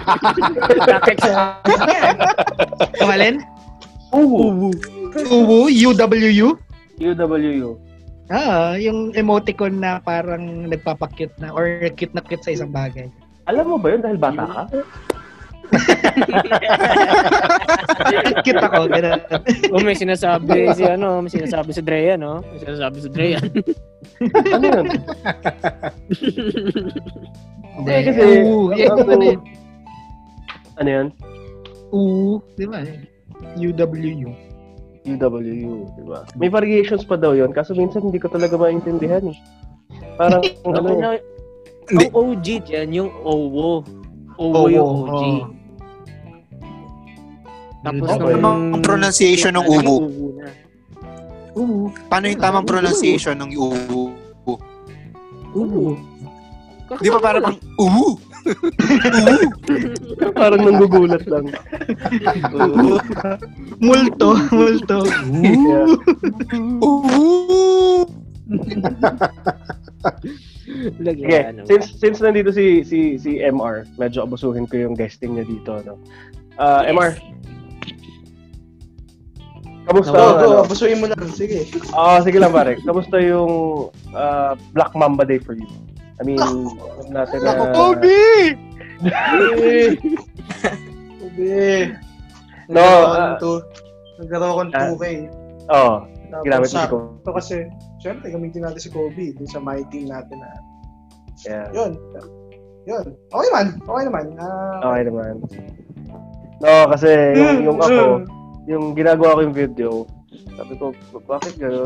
Kamalin? Uwu. UWU? UWU. Yung emoticon na parang nagpapakyut na or cute na cute sa isang bagay. Alam mo ba yun dahil bata ka? Cute ako, gano'n. May sinasabi si Drea, no? May sinasabi si Drea. Ano yun? Hindi, kasi... Ano yun? Di ba? UWU. UWU, di ba? May variations pa daw yun, kaso minsan hindi ko talaga maintindihan eh. Parang, ano Ang OG dyan, yung OWO. OWO yung OG. Tapos Ang pronunciation ng uwu. Paano yung tamang pronunciation ng uwu? Uwu. Di ba parang uwu? parang nanggugulat lang. Multo. Yeah. Uwu! Okay, since nandito si MR, medyo abusuhin ko yung guesting niya dito, no. MR. Kamusta? Go, abusuhin mo lang. Sige. Sige lang pare. Kamusta yung Black Mamba Day for you? I mean, natin na Kobe! No, nagkaroon akong 2K. Ginamit mo si Kobe. Ito kasi, syempre, gamitin natin si Kobe dun sa my team natin na. Yeah. Yun. Okay naman. Okay naman. No, kasi yung ako, yung ginagawa ko yung video, sabi ko, bakit gano'n?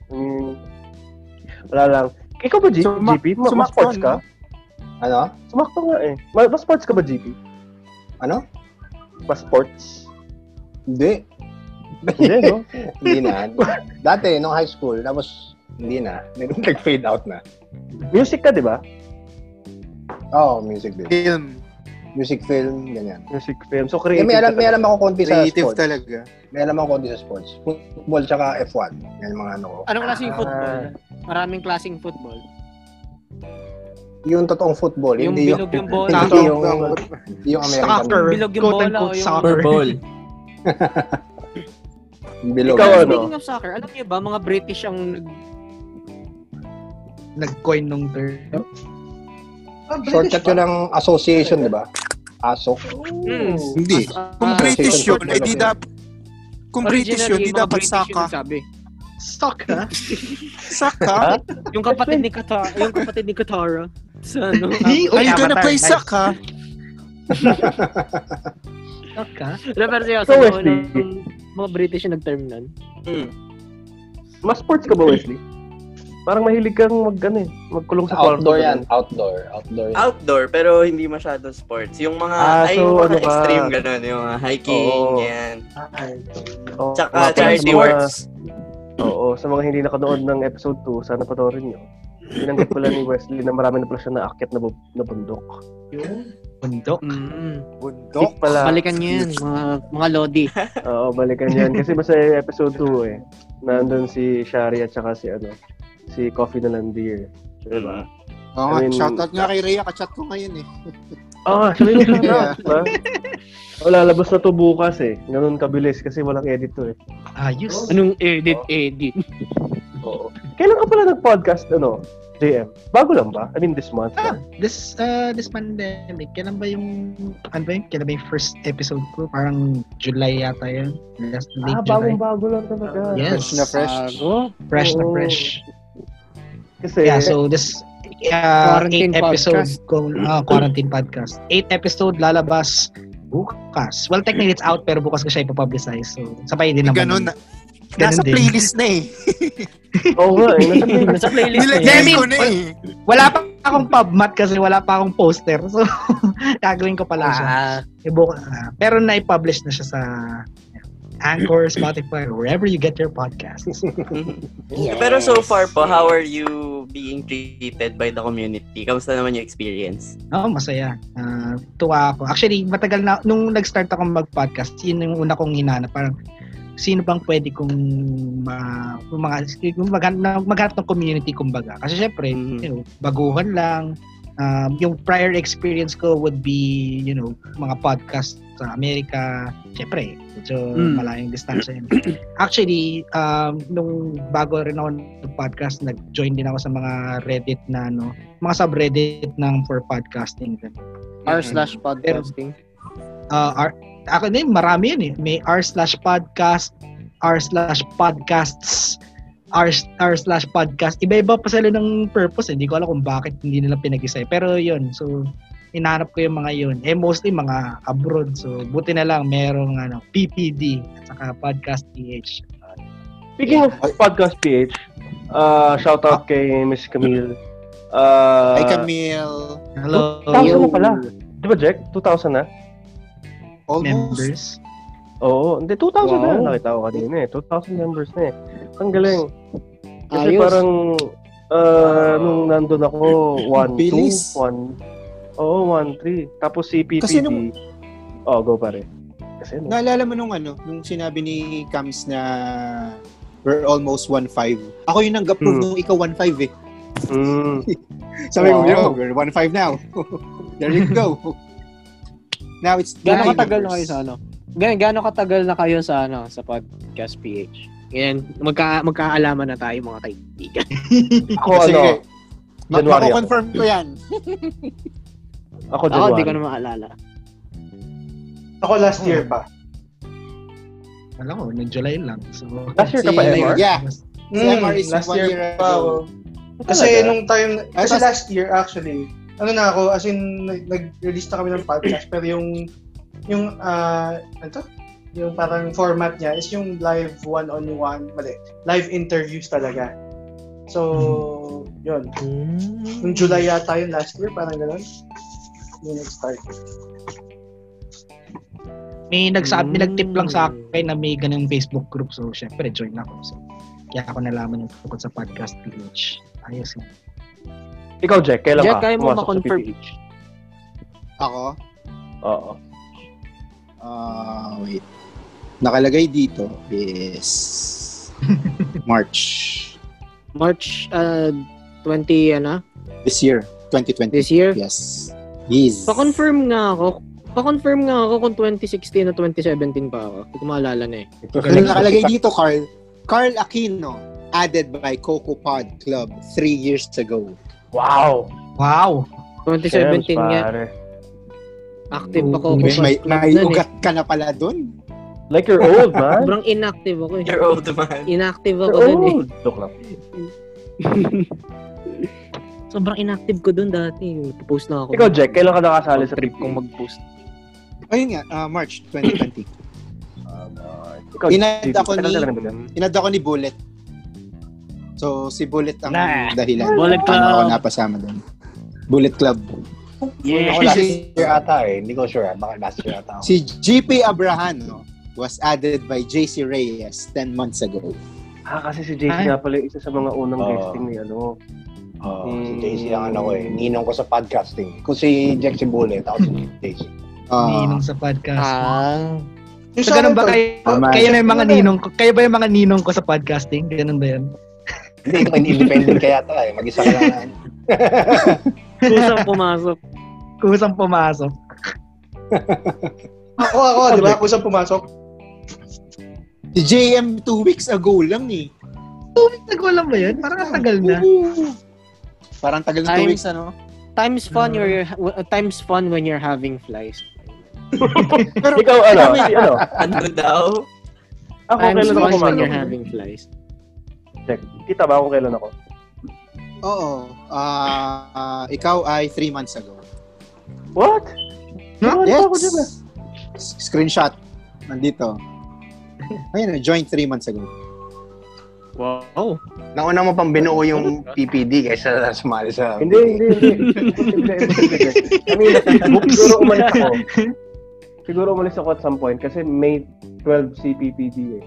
Wala lang. Ikaw ba, GP? Mas sports ka? Ano? Sumakto nga eh. Mas sports ka ba, GP? Ano? Mas sports? Hindi. Hindi, no? Hindi na. Dati, nung high school, tapos hindi na. Nag-fade out na. Music ka, di ba? Oo, music din. Film. Music film, ganyan. Music film. So, creative. May alam ako konti sa Creative sports. talaga. May alam ako konti sa sports. Football tsaka F1. Yan yung mga ano ko. Anong klaseng football? Maraming klaseng football. Yung totoong football. Yung hindi bilog yung bola. Hindi yung American. Soccer. Bilog yung bola o yung soccer. Ball. Bilog. Ikaw, ano? Speaking of soccer, alam niyo ba, mga British ang nag-coin nung term. Shortcut yun ng association, di ba? ASOC. Hindi. Kung British yun, eh di dapat... Kung British yun, di dapat Saka. Saka? Saka? Yung kapatid ni Katara. Sa ano? Are you gonna play Saka? Saka? Pero seryoso, So, Wesley. mga British yung nag-term nun. Mas sports ka ba, Wesley? Parang mahilig kang magkulong sa kwarto. Outdoor yan. Outdoor yan. Outdoor, pero hindi masyado sports. Yung mga, yung mga extreme ganun. Yung mga hiking, yan. Tsaka charity works. Oo, sa mga hindi nakanood ng episode 2, sana panoorin nyo. Binanggit pala ni Wesley na marami na pala siya naakyat na bundok. Bundok? Bundok? Pala. Balikan nyo yan, mga lodi. Oo, balikan yan. Kasi basta episode 2 eh. Nandun si Shari at saka si Coffee na Landier. Diba? Oo nga, shoutout nga kay Rhea. Kachat ko ngayon eh. Sabi mo shoutout, diba? Lalabas na to bukas eh. Ganun kabilis kasi walang edit to eh. Ayos. Anong edit? Oo. Kailan ka pala nag-podcast, JM? Bago lang ba? I mean, this month. This pandemic, kailan ba yung first episode ko? Parang July yata yun. Late July. Bagong-bago lang talaga. Yes. Fresh. Fresh na fresh. Kasi, So this Quarantine 8 episode podcast. quarantine podcast. 8 episode lalabas bukas. Well, technically it's out pero bukas ko siya ipapublicize. So, sabay din naman. Ganun na. Nasa playlist na eh. Oo nga eh. Nasa playlist na Nilagay ko na eh. Wala pa akong PubMat kasi wala pa akong poster. So, gagawin ko pa lang siya. Pero na-publish na siya sa Anchor, Spotify, wherever you get your podcasts. Yes. Pero so far po, how are you being treated by the community? Kamusta naman yung experience? Masaya. Tuwa ako. Actually, matagal na, nung nag-start ako mag-podcast, yun yung una kong hinanap. Parang, sino bang pwede kong maghanap ng community, kumbaga. Kasi syempre, baguhan lang. Yung prior experience ko would be, mga podcast sa Amerika. Syempre, medyo malayong distansya yun. Actually, nung bago rin ako nag-podcast, nag-join din ako sa mga Reddit na, mga subreddit ng for podcasting. r/podcasting. Ako din, marami yun eh. May r/podcast, r/podcasts, r/podcast. Iba-iba pa sila ng purpose. Hindi ko alam kung bakit hindi nila pinag-isa. Pero yun, so hinahanap ko yung mga yun. Mostly mga abroad. So buti na lang merong PPD at saka Podcast PH. Speaking of Podcast PH, shout out kay Miss Camille. Hi Camille. Hello. 2000 na pala. Di ba, Jack? 2000 na? Almost. Members. Oo. Hindi, 2,000 na. Nakita ko kanina eh. 2,000 members na eh. Ang galing. Kasi Ayos. parang nung nandun ako, 1-2, 1-3. Tapos si PPD. Kasi nung- go pare. Kasi Naalala mo nung sinabi ni Cams na we're almost 1.5. Ako yung nag-approve nung ikaw 1.5 eh. Sabi ko, we're 1.5 now. There you go. Now it's Gaano katagal na kayo sa Gaano katagal na kayo sa Podcast PH? Yan, magkaalaman na tayo mga kaibigan. Ako January ako. Confirm ko yan. Ako Ako, January. di ko na maalala. Ako last year pa. Alam ko, nag-July lang. So, Last year ka pa, MR? Yeah. Si MR is last 1 year year pa. ago. Kasi nung time, kasi last year actually, as in, nag-release na kami ng podcast, pero yung parang format niya is yung live one-on-one, live interviews talaga. So, yun. Yung July yata yun last year, parang gano'n. Yung nag-start. may nag-tip lang sa akin na may ganung Facebook group. So, syempre, join ako. So, kaya ako nalaman yung tungkol sa Podcast PH. Ayos yun. Ikaw, Jack, kailan Jack, ka? kaya mo pumasok sa ma-confirm. PPH? Ako? Oo. Wait. Nakalagay dito is March. March 20, This year. 2020. This year? Yes. Yes. Pa-confirm nga ako kung 2016 o 2017 pa ako. Hindi ko maalala na eh. Ano nakalagay dito, Carl? Carl Aquino, added by Coco Pod Club 3 years ago. Wow! 2017 nga. Pare. Active ako. May ugat ka na pala dun. Like you're old, man. Sobrang inactive ako eh. You're old man. Inactive You're ako dun eh. old. Joke lang. Sobrang inactive ko dun dati. Post na ako. Ikaw, Jack, kailan ka nakasali sa trip PPH? kong mag-post. Ayun nga, March 2020. Ikaw, Inad ako ni Bullet. So, si Bullet ang dahilan. Bullet Club. Ako napasama doon. Bullet Club. Ako last year ata eh. Hindi ko sure. Baka last year ata ako. Si GP Abrahano was added by JC Reyes 10 months ago. Kasi si JC nga pala isa sa mga unang guesting ni Si JC ang ninong ko sa podcasting. Kung si Jack si Bullet, ako si JC. Ninong sa podcast. Yung So, ganun ba kayo na yung mga ninong ko? Kayo ba yung mga ninong ko sa podcasting? Ganun ba yan? Hindi, independent kaya ata eh. Mag-isa ka lang. Kusang pumasok. Kusang pumasok. Ako, di ba? Kung saan pumasok. Si JM 2 weeks ago lang eh. 2 weeks ago lang ba yun? Parang tagal na. Parang tagal na 2 weeks, ano? Time's fun when you're having flies. Pero ikaw, ano? Ano daw? Ako, Time's kailan ako fun when kumano? you're having flies. Check. Kita ba kung kailan ako? Oo. Ikaw ay 3 months ago. What? Yes. Ako dyan, Screenshot. Nandito. Ayun, joined 3 months ago. Wow. Nauna mo pang binuo yung PPD kaysa sumali sa... Hindi. I mean, siguro umalis ako at some point kasi May 12 si PPD eh.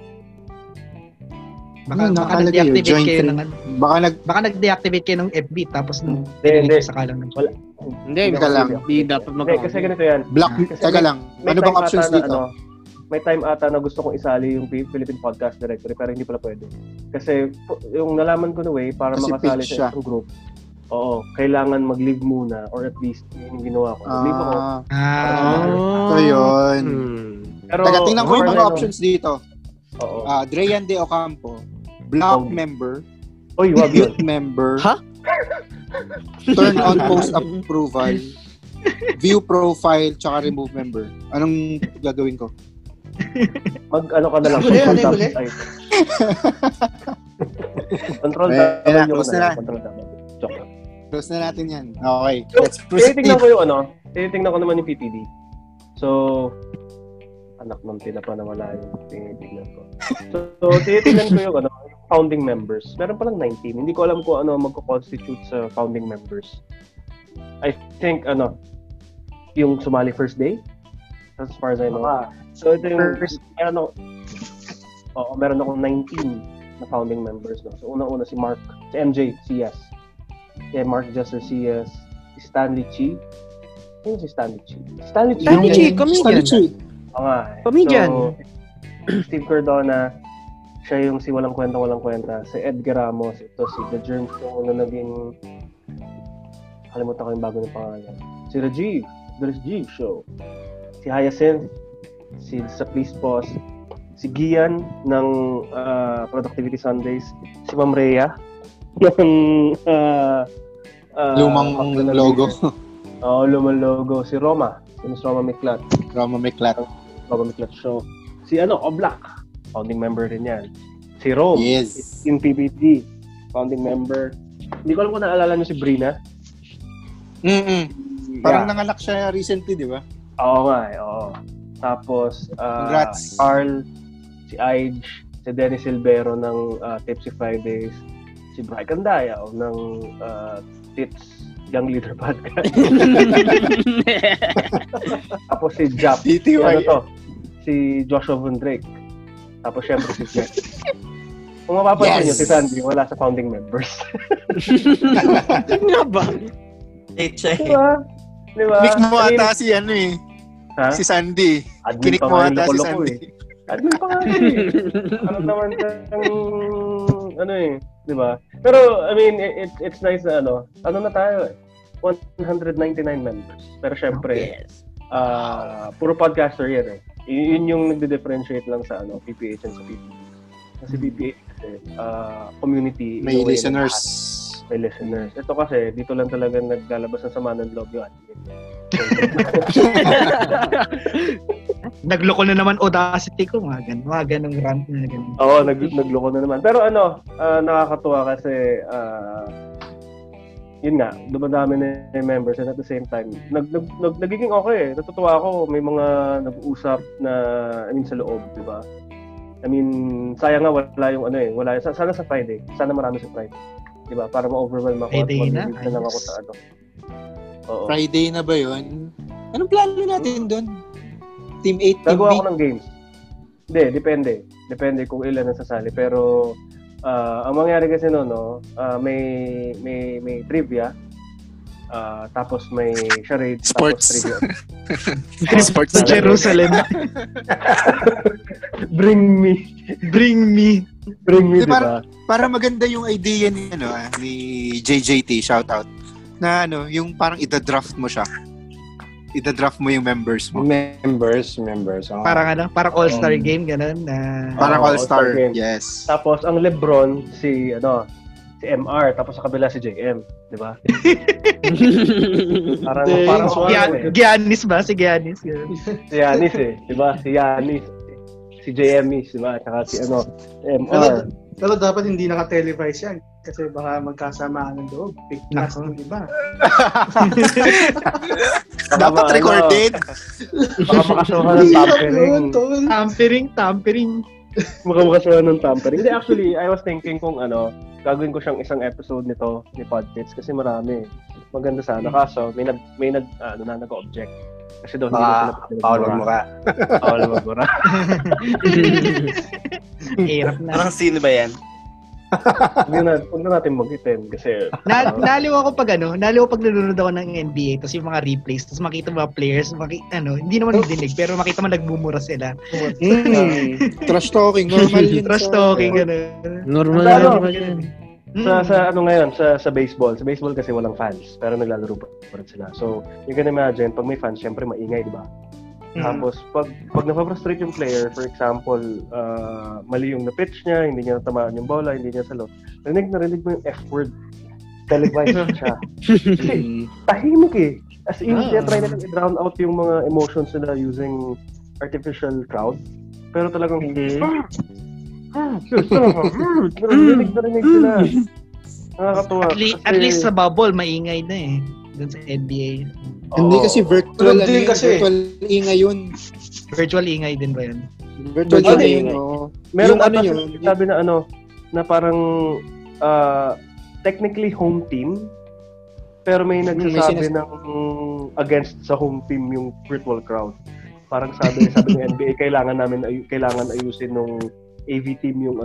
Baka nag-deactivate kayo ng baka nag-deactivate kayo ng FB tapos hindi sa kalang ng wala. Hindi dapat kasi ganito yan. Black, teka lang. Ano bang options dito? May time ata na gusto kong isali yung Philippine Podcast Directory pero hindi pala pwede. Kasi yung nalaman ko na way para kasi makasali sa isang group. Oo, kailangan mag-leave muna or at least yung ginawa ko. Leave ako. So yun. Pero tingnan ko yung mga options dito. Oo. Dreyan De Ocampo, block member, wag yun. youth member, Ha? turn on post approval, view profile, tsaka remove member. Anong gagawin ko? Mag-ano ka na lang. Control Close na natin yan. Okay, let's proceed. Tinitingnan ko naman yung PPD. So, anak ng tinapa na wala yung tinitingnan ko. So tinitingnan ko yung founding members. Meron palang 19. Hindi ko alam kung ano magko-constitute sa founding members. I think, yung sumali first day. As far as I know. So ito yung meron akong 19 na founding members. No? So una-una si Mark, si MJ, CS. Si Mark Juster, CS. Si Stanley Chi. Sino si Stanley Chi? Stanley Chi, comedian. Comedian. So, Steve Cardona, siya yung si Walang Kwenta. Si Edgar Ramos, ito si The Germs na naging kalimutan ko yung bago ng pangalan. Si Rajiv, The Rajiv Show. Si Hyacinth, si sa Please Pause, si Gian ng Productivity Sundays, si Ma'am Rhea ng lumang logo. Lumang logo. Si Roma, si Miss Roma Miklat. Roma Miklat Show. Si Oblak, founding member rin yan. Si Rome, yes. In PPD, founding member. Hindi ko alam kung naalala nyo si Brina. Parang nanganak siya recently, di ba? Oo nga, oo. Tapos, congrats. Carl, si Aij, si Dennis Silvero ng Tipsy Fridays, si Bri Candaya ng Tips Young Leader Podcast. Tapos si Jap. Si Joshua Von Drake. Tapos syempre si Jeff. Kung mapapansin nyo, si Sandy wala sa founding members. Nga ba? Diba? Kinik mo ata si si Sandy. Kinik mo ata si Sandy. Admin pa nga ano naman diba? Pero, I mean, it's nice na na tayo 199 members. Pero syempre, puro podcaster yan eh. Yun yung nagde-differentiate lang sa PPH and sa PPH. Kasi PPH kasi community. May listeners. May listeners. Ito kasi, dito lang talaga naglalabas ng sama ng loob yung admin. Nagloko na naman Audacity ko, mga ganong rant na ganun. Oo, nagloko na naman. Pero nakakatuwa kasi yun nga, dumadami na yung members and at the same time, nagiging okay eh. Natutuwa ako, may mga nag-uusap na, sa loob, di ba? I mean, sayang nga wala yung wala. Sana sa Friday. Sana marami sa Friday. Di ba? Para ma-overwhelm ako. Friday na? Na lang ako sa Oo. Friday na ba yun? Anong plano natin doon? Team 8, Team Gagawa B? ako ng games. Hindi, depende. Depende kung ilan ang sasali. Pero, ang mangyari kasi may trivia, tapos may charade, sports. Tapos trivia. Sports sa Jerusalem. Bring me, diba? Para maganda yung idea ni JJT, shout out. Na yung parang ida-draft mo siya. ida-draft mo yung members mo. Members. Oh. Parang all-star game, ganun. Parang all-star, game. yes. Tapos, ang Lebron, si MR, tapos sa kabila si JM. Di ba? parang Giannis ba? Si Giannis. Si Giannis di ba? Si Giannis. Si JM di ba? At saka si MR. Pero dapat hindi naka-televise yan. Kasi baka magkasamaan ng loob. Big class ng iba. Dapat recorded. Baka makasuhan ng Tampering. Baka makasuhan ng tampering. Hindi, actually, I was thinking kung gagawin ko siyang isang episode nito ni Podfits kasi marami. Maganda sana. Kaso, may nag-object. Kasi doon hindi Paul magmura. Hirap na. Parang sino ba yan? Huwag na natin mag-item kasi naliw ako pag nanonood ako ng NBA tapos yung mga replays tapos makita mga players hindi naman dinig pero makita mo nagmumura sila. Trash talking, normal yun. Trash talking Normal yun. Sa ngayon sa baseball. Sa baseball kasi walang fans pero naglalaro pa rin sila. So, you can imagine pag may fans syempre maingay, di ba? Tapos pag na-frustrate yung player, for example, mali yung na-pitch niya, hindi niya natamaan yung bola, hindi niya salo. Narinig mo yung F-word. Televised siya. Kasi tahimik eh. As in, try na i-drown out yung mga emotions nila using artificial crowd. Pero talagang narinig sila. Nakakatuwa. At least sa bubble, maingay na eh. Dun sa NBA. Hindi kasi virtual ingay yun. Virtual ingay din ba yun? Virtual ingay yun. Meron yun. Sabi na parang technically home team pero may nagsasabi ng against sa home team yung virtual crowd. Parang sabi ng NBA kailangan ayusin nung AV team yung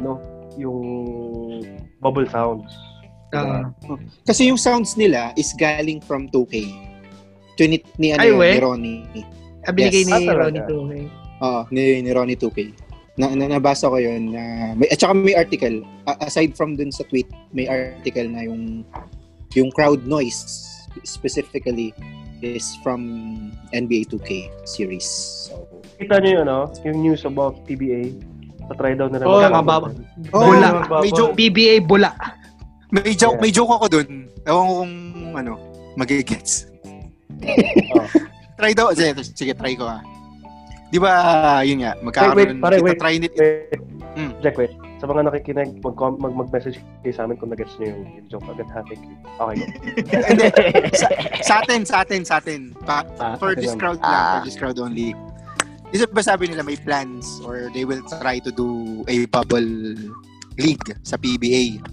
bubble sounds. Kasi yung sounds nila is galing from 2K. Ni Ronnie. Binigay ni Ronnie 2K. Oo, ni Ronnie 2K. Nabasa ko yun. At saka may article. Aside from dun sa tweet, may article na yung crowd noise specifically is from NBA 2K series. So, kita niyo yung news about PBA. Patry daw na mababa. Bula. PBA bula. May joke ako dun. Ewan ko kung magigets. Try daw. Sige, try ko Di ba, yun nga, magkakaroon. Try it. Jack, wait. Sa mga nakikinig, mag-message kayo sa amin kung nag-gets nyo yung joke agad. Thank you. Okay, go. Hindi. Sa atin. For this crowd lang, for this crowd only. Isa ba sabi nila may plans or they will try to do a bubble league sa PBA?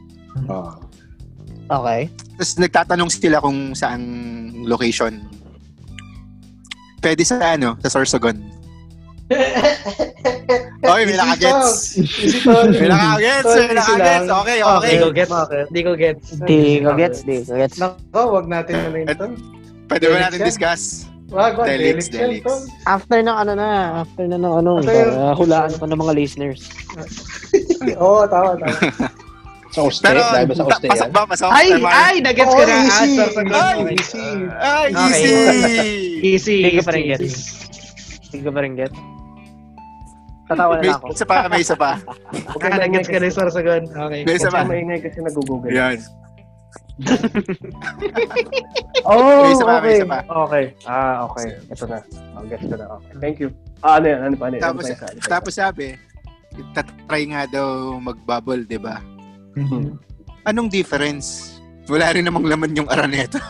Okay. Tapos nagtatanong sila kung saang location. Pwede sa sa Sorsogon. Oy, may nakagets. May nakagets. Okay. Di ko gets. Nako, wag natin na ito. Pwede ba natin discuss? Delix. After ng hulaan pa ng mga listeners. Oo, tama. Sa Oste, dahil ba sa Oste yan? Ay, nag-gets ko na. Easy. Hindi ka pa rin gets. Tatawa na ako. May isa pa. Nag-gets ka na yung Sorsogon. Okay. May isa pa. Maingay kasi nag-google. Yan. May isa pa. Okay. Okay. Ito na. Gets ko na. Okay. Thank you. Ano yan? Tapos sabi, try nga daw mag-bubble, di ba? Anong difference? Wala rin namang laman yung Araneta.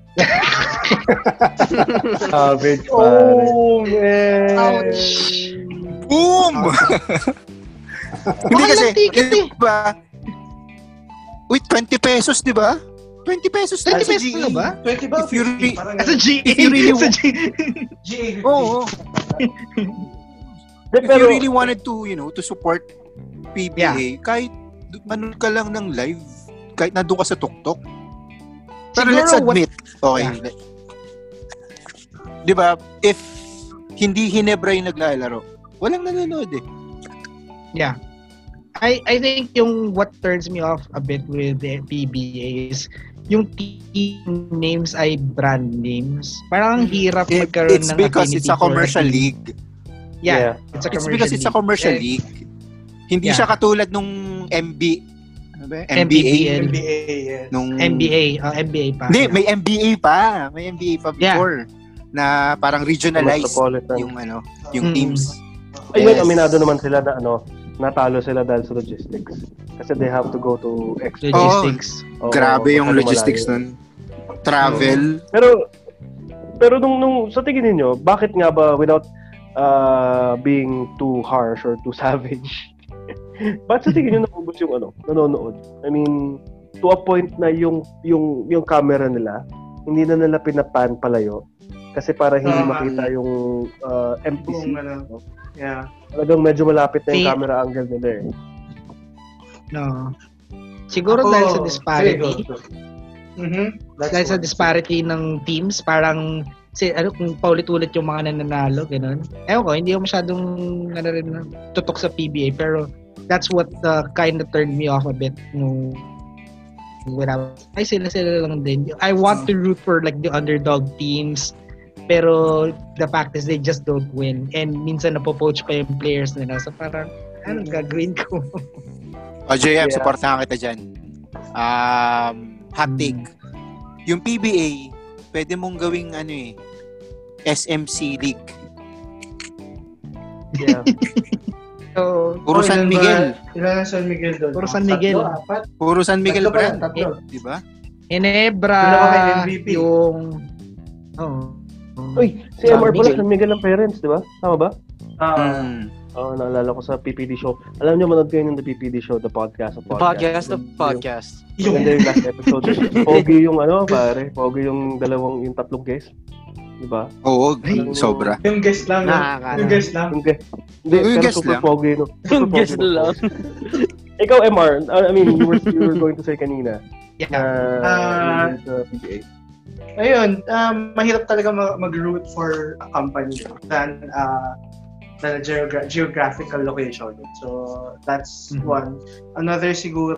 Savage, man. Ouch. Boom! Hindi kasi, diba? Wait, 20 pesos, diba? 20 pesos na sa GE. Ba? 20 ba? If you really wanted to, to support PBA, kahit manood ka lang ng live, kahit nandun ka sa tuktok. Pero let's admit, di ba, if hindi Hinebra yung naglalaro, walang nanonood eh. Yeah. I think yung what turns me off a bit with the PBA is yung team names ay brand names. Parang ang hirap magkaroon It's ng because affinity it's a commercial for league. Yeah, it's a It's commercial because it's a commercial league. Hindi siya katulad nung MBBL. NBA, yes. Nung NBA pa. Hindi, may MBA pa. May MBA pa before na parang regionalized yung yung teams. Ayun, aminado naman sila na natalo sila dahil sa logistics. Kasi they have to go to extra. Logistics. Grabe yung logistics nun. Travel. Pero nung sa tingin niyo, bakit nga ba without being too harsh or too savage? Bakit sa tingin niyo naubos yung nanonood? I mean, to a point na yung camera nila, hindi na nila pinapan palayo kasi para hindi makita yung MPC. Yeah. Talagang medyo malapit na yung camera angle nila eh. No. Siguro dahil sa disparity. Dahil sa disparity ng teams, parang kung paulit-ulit yung mga nananalo, gano'n. Ewan ko, hindi ako masyadong tutok sa PBA, pero that's what kind of turned me off a bit nung ay sila lang din. I want to root for like the underdog teams, pero the fact is they just don't win, and minsan napopoach pa yung players nila, so parang anong gagawin ko? JM, supportahan kita dyan. Hot take. Yung PBA, pwede mong gawing SMC League. Yeah. Puro San Miguel. Ilan ang San Miguel doon? Puro San Miguel. Puro San Miguel brand. Di ba? Ginebra, yung... Uy, si MR pala San Miguel ang parents, di ba? Tama ba? Naalala ko sa PPD show. Alam niyo, manood kayo ng The PPD show, the podcast. The podcast. Maganda yung last episode. Pogi yung pare. Pogi yung tatlong guest. Diba? Oo, sobra. Yung guest lang. Yung guest lang. Hindi, pero super pogi. Yung guest lang. Ikaw, MR, I mean, you were going to say kanina. Yeah. PBA. Ayun, mahirap talaga mag-root for a company than a geographical location. So, that's one. Another siguro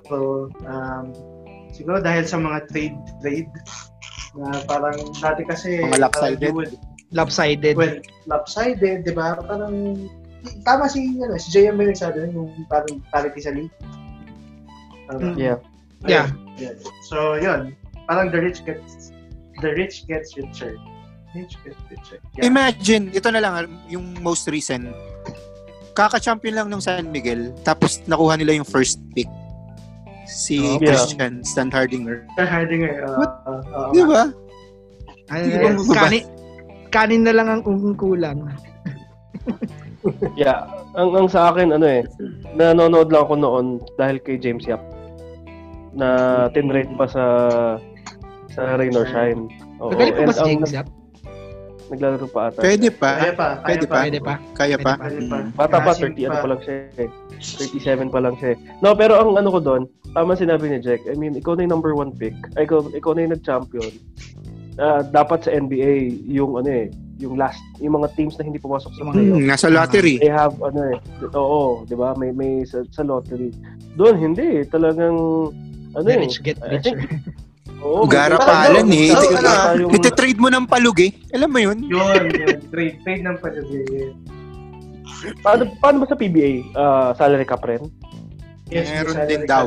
dahil sa mga trade na parang dati kasi mga lopsided. Well, lopsided, 'di ba? Parang tama si JM may nagsabi yung parang parity sa league. Yeah. So, yun. Parang the rich gets richer. Yeah. Imagine, ito na lang yung most recent. Kaka-champion lang ng San Miguel, tapos nakuha nila yung first pick. Si Christian Standhardinger. Di ba? Kanin na lang ang kulang. Yeah. Ang sa akin, nanonood lang ako noon dahil kay James Yap. Na tinrate pa sa Rain or Shine. Nagalit pa ba si James Yap? Naglalaro pa ata. Pwede pa. Kaya pa. Bata pa, 30 pa lang siya. 37 pa lang siya. No, pero ang ko doon, tama sinabi ni Jack. I mean, ikaw na yung number 1 pick. Ikaw na yung nag-champion. Dapat sa NBA, yung yung last, yung mga teams na hindi pumasok sa playoff. Nasa lottery. They have, oo, di ba? May sa lottery. Doon, hindi. Talagang, rich get richer. Garapalan iti-trade mo ng palug Alam mo yun? Yun. Trade ng palug Paano ba sa PBA? Salary cap rin? Yes, meron din daw.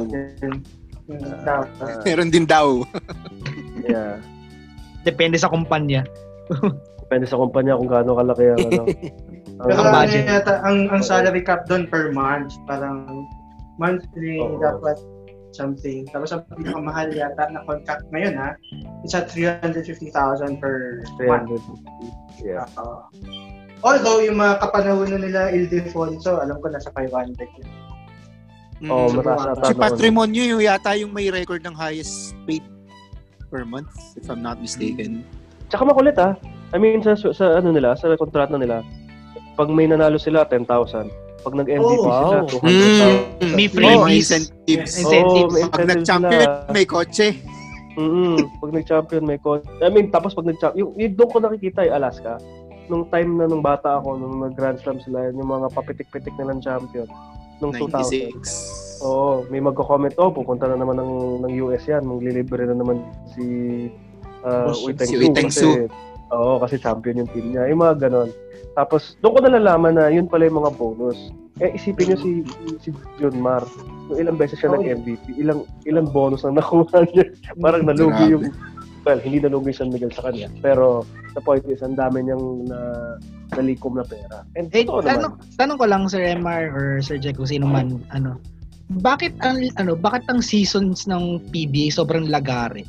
Meron din daw. Yeah. Depende sa kumpanya. Depende sa kumpanya kung gaano kalaki ang Pero budget. Ang salary cap doon per month. Parang monthly dapat something. Tapos ang pinakamahal yata na contract ngayon it's at 350,000 per month. Yeah. Although yung mga kapanahonan nila Ildefonso, alam ko nasa 500 yun. Mataas ata. Si Patrimonio yung yata yung may record ng highest paid per month, if I'm not mistaken. Tsaka makulit I mean, sa nila, sa kontrata nila, pag may nanalo sila, 10,000. Pag nag-MVP sila, 200,000. May freebies. Incentives. Pag nag-champion, may kotse. Pag nag-champion, may kotse. I mean, tapos pag nag-champion, yung doon ko nakikita yung Alaska. Nung time na nung bata ako, nung nag-Grand Slam sila, yung mga papitik-pitik na ng champion. Nung 96. Oo, may magko-comment, pupunta na naman ng US yan, maglilibre na naman si Uitengsu. Kasi champion yung team niya. Yung mga ganon. Tapos, doon ko nalalaman na yun pala yung mga bonus. Isipin nyo si Junmar, yung ilang beses siya nag-MVP, ilang bonus ang nakuha niya. Parang nalugi yung, hindi nalugi si San Miguel sa kanya. Pero, the point is, ang dami niyang nalikom na pera. And tanong ko lang, Sir MR or Sir Jack, kung sino man, bakit ang seasons ng PBA sobrang lagare?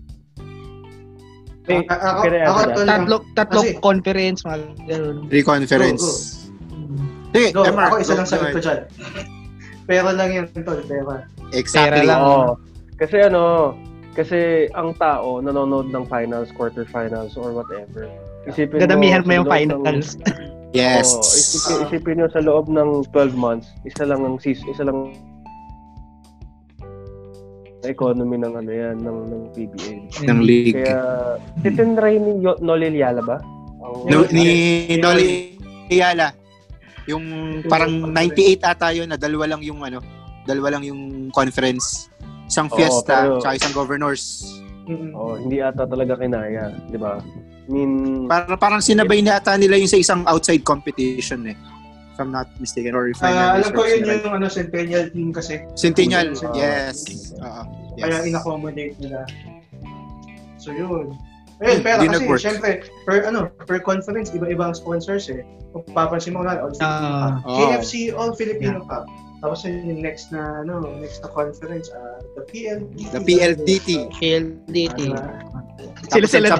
Tatlo conference, mga gano'n. 3 conference. Sige, ako isa lang sagot ko dyan. Pera lang yan, tol. Pera. Exactly. Pera lang. Kasi ang tao nanonood ng finals, quarterfinals, or whatever. Gadamihan mo yung finals. Yes. Isipin nyo sa loob ng 12 months, isa lang economy ng ng PBA. Ng league. Kaya titinry ni Noli Yala ba? Ni Noli Yala. Yung parang 98 ata yun na dalawa lang yung conference. Isang fiesta, tsaka isang governors. Hindi ata talaga kinaya, di ba? I mean, parang sinabay na ata nila yung sa isang outside competition if I'm not mistaken, or if alam ko yun yung Centennial team kasi. Centennial, yes. Yes. Kaya in-accommodate nila. So yun. Pero kasi syempre per conference iba-iba ang sponsors Kung papansin mo KFC All Filipino Cup. Tapos yung next na conference the PLDT. Sila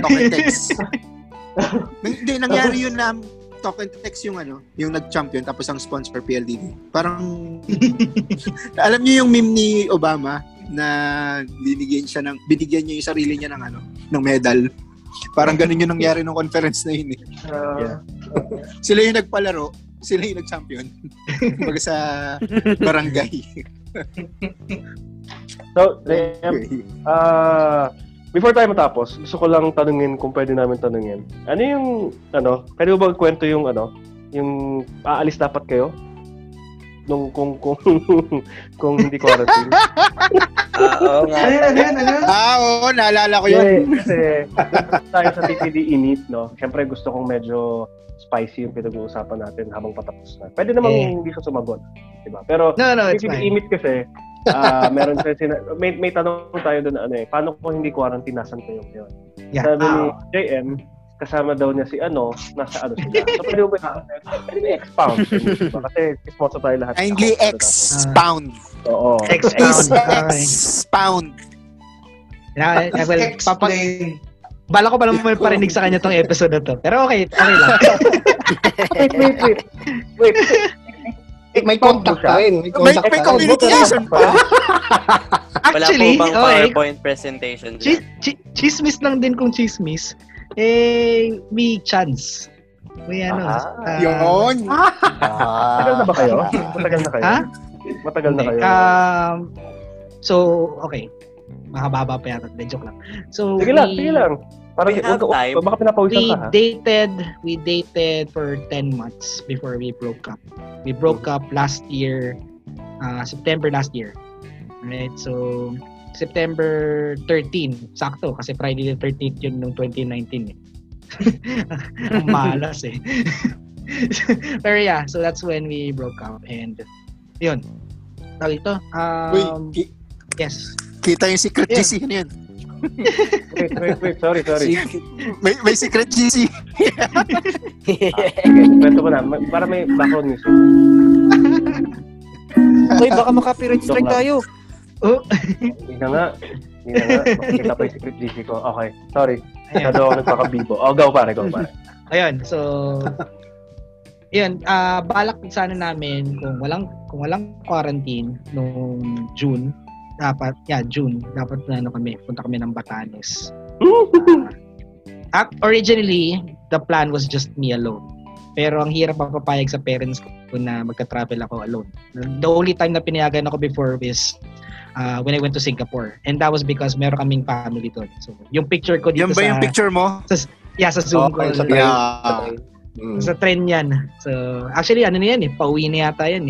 Hindi nangyari yun na Talk and Text yung nag-champion tapos ang sponsor PLDT. Parang alam niyo yung meme ni Obama na binigyan niya yung sarili niya ng medal. Parang ganun yung nangyari ng conference na yun Sila yung nagpalaro, sila yung nag-champion. Kumbaga sa barangay. So, before tayo matapos, gusto ko lang tanungin kung pwede namin tanungin. Ano yung, pwede mo ba kwento yung, yung aalis dapat kayo? Nung, kung hindi quarantine. Oo nga. Oo, naalala ko yun. Kasi, tayo sa PPD Init, Siyempre gusto kong medyo spicy yung pinag-uusapan natin habang patapos na. Pwede namang hindi siya sumagot. Diba? Pero, PPD Init kasi, meron may tanong tayo doon paano kung hindi quarantine, nasan kayo ngayon? Sabi ni JM, kasama daw niya si nasa sila. So pwede mo expound. Kasi sponsor tayo lahat. Kindly expound. Oo. Expound. Bala ko pa naman parinig sa kanya tong episode na to. Pero okay lang. Wait. May contact ka rin. May communication pa. Actually, wala po bang PowerPoint presentation dyan? Chismis lang din kung chismis. May chance. May yun. Matagal na ba kayo? Matagal na kayo? So, okay. Mahaba pa yata. Joke lang. So, sige lang. Parang baka pinapawisan ka, we dated for 10 months before we broke up. We broke up last year, September last year. Right? So, September 13, sakto, kasi Friday the 13th yun nung 2019 Ang malas Pero yeah, so that's when we broke up. And, yun. Tawag ito? Yes. Kita yung secret GC, ano yun? Wait, sorry. May secret GC. Kwento ko na, para may background music. Uy, baka maka-copyright strike tayo. Hindi na nga. Makikita pa yung secret GC ko. Okay, sorry. Masyado ako nagpakabibo. Go pare. Ayun, so yun, balak sana namin kung walang quarantine nung June, dapat punta kami ng Batanes. Originally, the plan was just me alone. Pero ang hirap papayag sa parents ko na magka-travel ako alone. The only time na pinayagan ako before is when I went to Singapore. And that was because meron kaming family doon. So, yung picture ko dito yan ba yung picture mo? Sa Zoom ko. Sa train. Sa train yan. So, actually, yan pauwi na yata yan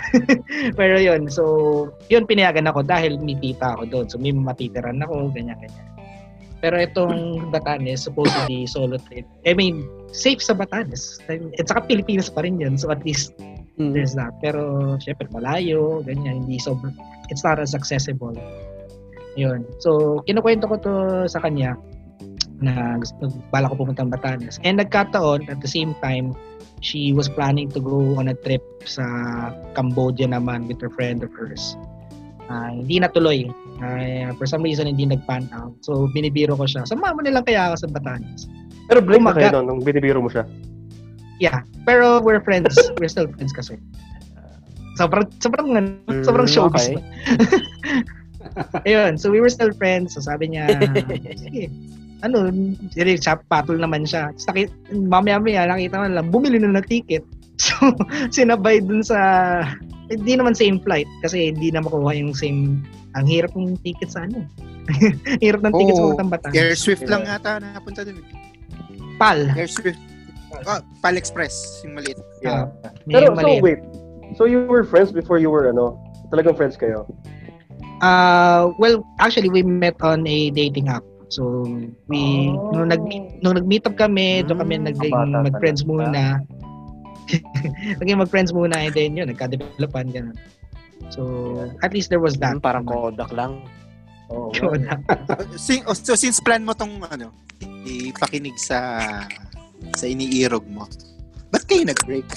Pero yun, so, yun pinayagan ako dahil may tita ako doon. So, may matitiran ako, ganyan-ganyan. Pero itong Batanes, supposedly solo trip. I mean, safe sa Batanes. At saka Pilipinas pa rin yun. So, at least, there's that. Pero, syempre, malayo, ganyan. Hindi sobrang, it's not as accessible. Yun. So, kinukwento ko to sa kanya na bala ko pumunta ng Batanes. And nagkataon, at the same time, she was planning to go on a trip sa Cambodia naman with her friend of hers. Hindi natuloy. For some reason, hindi nag-pan out. So, binibiro ko siya. Sama mo nilang kaya ako sa Batanes. Pero break na kayo nung binibiro mo siya? Yeah. Pero we're friends. We're still friends kasi. Sobrang showbiz. Okay. Ayun. So, we were still friends. So, sabi niya, sige, patol naman siya. Mamaya-maya, nakita mo lang, bumili na ng ticket. So, sinabay dun sa, hindi naman same flight kasi hindi na makuha yung same, ang hirap ng ticket sa hirap ng ticket sa Putang Batangas. Air Swift lang yata napunta dun. PAL. Air Swift. PAL Express, yung maliit. Yeah. Pero, so wait. So you were friends before you were, talagang friends kayo? Well, actually, we met on a dating app. So, nung nag-meet up kami, doon kami mag-friends muna. Naging mag-friends muna and then yun, nagka-developan, gano'n. So, at least there was that. Parang Kodak lang. Kodak. So, since plan mo tong, ipakinig sa iniirog mo, ba't kayo nag-break?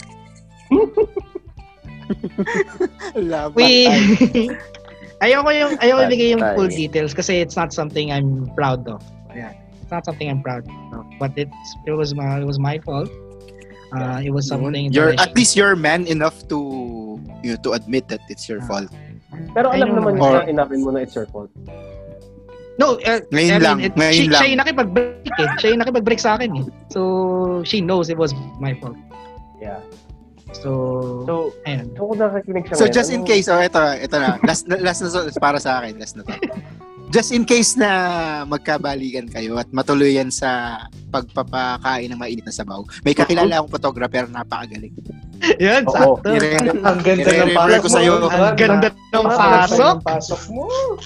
Ayoko ibigay yung full details kasi it's not something I'm proud of. Yeah. It's not something I'm proud of. But it was my fault. It was something at least you're man enough to admit that it's your fault. Pero alam naman niya inapin mo na it's your fault. No, ngayon lang. Siya yung nakipag-break eh. Siya yung nakipag-break sa akin eh. So, she knows it was my fault. Yeah. So ayan. So, kung nakikinig siya so just in case, ito na. Last na para sa akin. Last na to. Just in case na magkabalikan kayo at matuloy yan sa pagpapakain ng mainit na sabaw, may kakilala akong photographer na napakagaling. Yan, sakto. Ang ganda ng pasok ko sa'yo. Ang ganda ng pasok mo.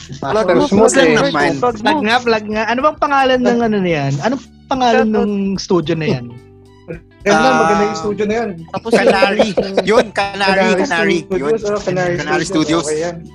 Plug nga. Ano bang pangalan ng yan? Anong pangalan ng studio na yan? Maganda yung studio na yan. Tapos Canary. Yun, Canary. Yun. Canary Studios.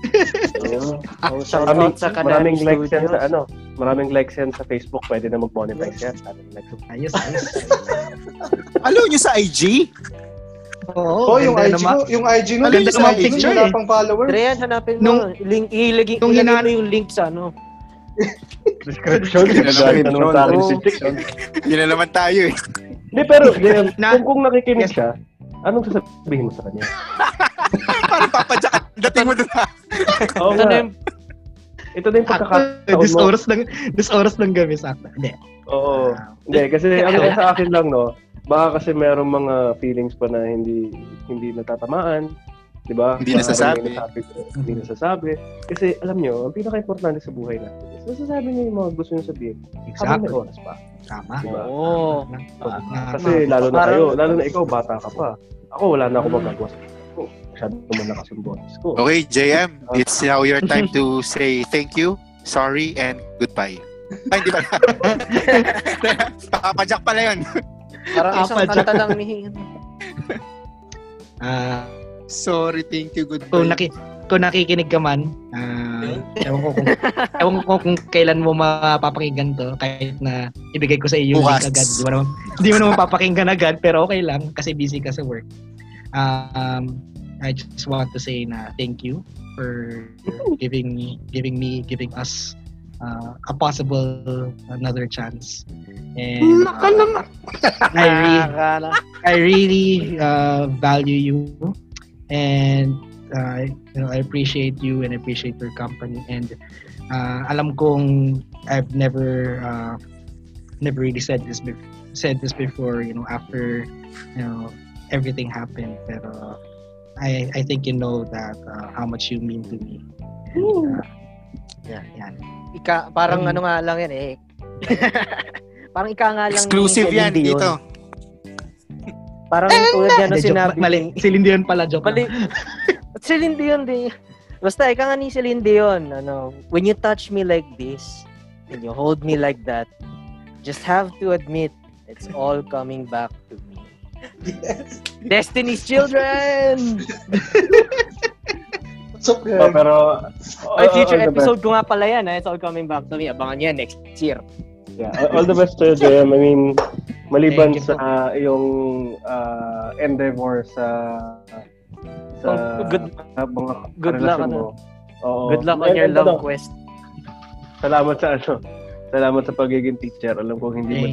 Maraming likes yan sa Maraming likes yan sa Facebook. Pwede na mag-monetize yan. Ayos. Alam nyo sa IG? Oo, yung IG no. Ganda naman picture wala pang followers. Dreyan, hanapin mo. Ilagay mo yung link sa description. Hindi na naman tayo eh. Hindi, pero kung nakikinig siya, anong sasabihin mo sa kanya? Parang papadyak dating mo doon. Oo nga. Ito na yung pagkakataon mo. This oras lang gabi sakta. Hindi. Oo. Hindi, kasi sa akin lang, baka kasi merong mga feelings pa na hindi natatamaan. Diba? Hindi nasasabi. Kasi alam nyo, ang pinaka-importante sa buhay natin is nasasabi niyo yung mga gusto nyo sabihin. Habang may oras pa. Tama. Diba? Oo. Kasi lalo na ikaw, bata ka pa. Ako, wala na ako magagawa sa ko. Masyado naman lakas yung boses ko. Okay, JM, it's now your time to say thank you, sorry, and goodbye. Ay, hindi ba? Papadyak pala yun. Parang isang kanta lang ni... Sorry, thank you, goodbye. Kung nakikinig ka man, ewan ko kung kailan mo mapapakinggan to, kahit na ibigay ko sa iyo yung link agad. Hindi mo naman papakinggan agad, pero okay lang kasi busy ka sa work. I just want to say na thank you for giving us a possible another chance. And I really value you. And I appreciate you and appreciate your company, and alam kong I've never really said this before, after everything happened, pero I think you know that how much you mean to me. Yan. Parang ano nga lang yan eh. Parang ika nga lang exclusive yan dito. Parang tulad yan na sinabi. Mali. Si Lindian pala, joke. Mali. Celine Dion din. Basta, ika nga ni Celine Dion. When you touch me like this, and you hold me like that, just have to admit, it's all coming back to me. Yes. Destiny's Children! So, pero future episode ko nga pala yan. It's all coming back to me. Abangan yan next year. Yeah, all the best to JM. I mean, maliban sa iyong endeavor sa mga good luck mo. Good luck on your love quest. Salamat sa pagiging teacher. Alam ko hindi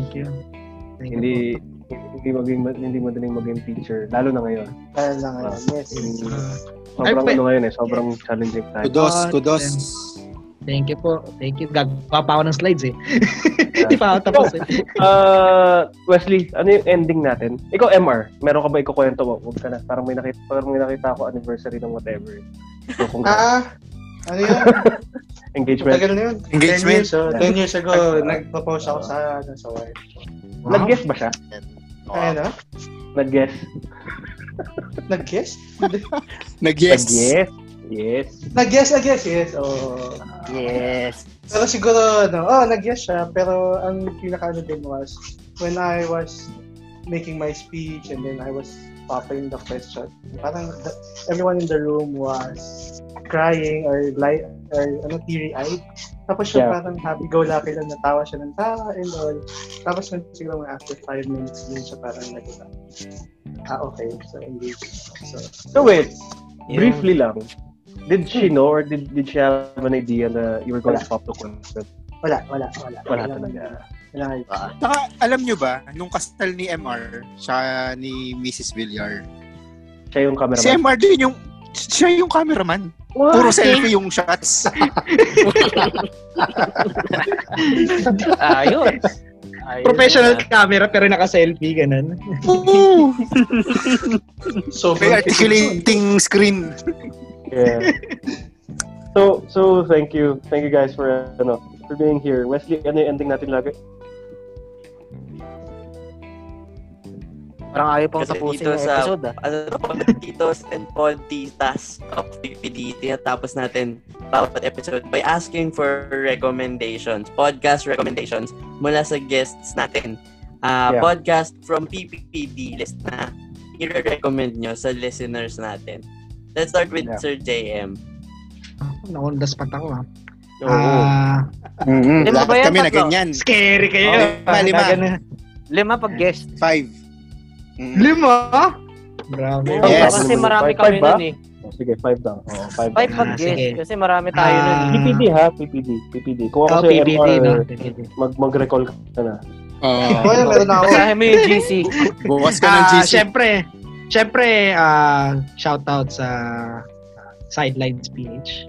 madaling maging teacher, lalo na ngayon. Yes. Sobrang challenging time. Kudos. Thank you po. Thank you. Gagawa pa ako ng slides eh. Hindi pa ako tapos eh. Wesley, ano yung ending natin? Ikaw, MR, meron ka ba ikukwento mo? Huwag ka na. Parang may nakita ako anniversary ng whatever. So, ano yun? Engagement. Tagal na yun. Engagement. 10 years ago, nag-propose ako sa wife. Wow. Nag-guess ba siya? Ano? Nag-guess? Nag-guess? Nag-guess. Yes. Nag-guess, yes. Oh. Yes. Pero siguro, nag-guess siya. Pero ang pinaka-ano din was, when I was making my speech and then I was popping the question, parang everyone in the room was crying or teary-eyed. Tapos siya parang happy-go-lucky lang, natawa siya ng tawa and all. Tapos siguro after 5 minutes din siya parang nagita. Okay. So, engaged. So wait, briefly lang. Did she know or did she have an idea na you were going to pop the question? Wala talaga. Saka, alam nyo ba, nung kasal ni MR, siya ni Mrs. Villar. Siya yung cameraman? Si MR din siya yung cameraman. What? Puro selfie yung shots. Ayun. Professional camera pero naka-selfie, ganun. So, may articulating screen. Yeah. So thank you guys for being here. Wesley, ano yung ending natin lagi? Parang ayaw pang tapusin yung episode Titos and Pontitas of PPD. Tinatapos natin bawat episode by asking for recommendations, podcast recommendations mula sa guests natin. Podcast from PPD list na i-recommend nyo sa listeners natin. Let's start with Sir JM. Nakundas pa ako Lahat kami na ganyan. Scary kayo. 5 pag guest. 5. 5? Grabe. Yes. Kasi marami kami nun eh. Sige, 5 daw. 5 pag guest. Kasi marami tayo nun. PPD. Kung ako sa MR, mag-recall ka na. Meron ako. Basahin mo yung GC. Bukas ka ng GC. Siyempre, shoutout sa Sidelines PH.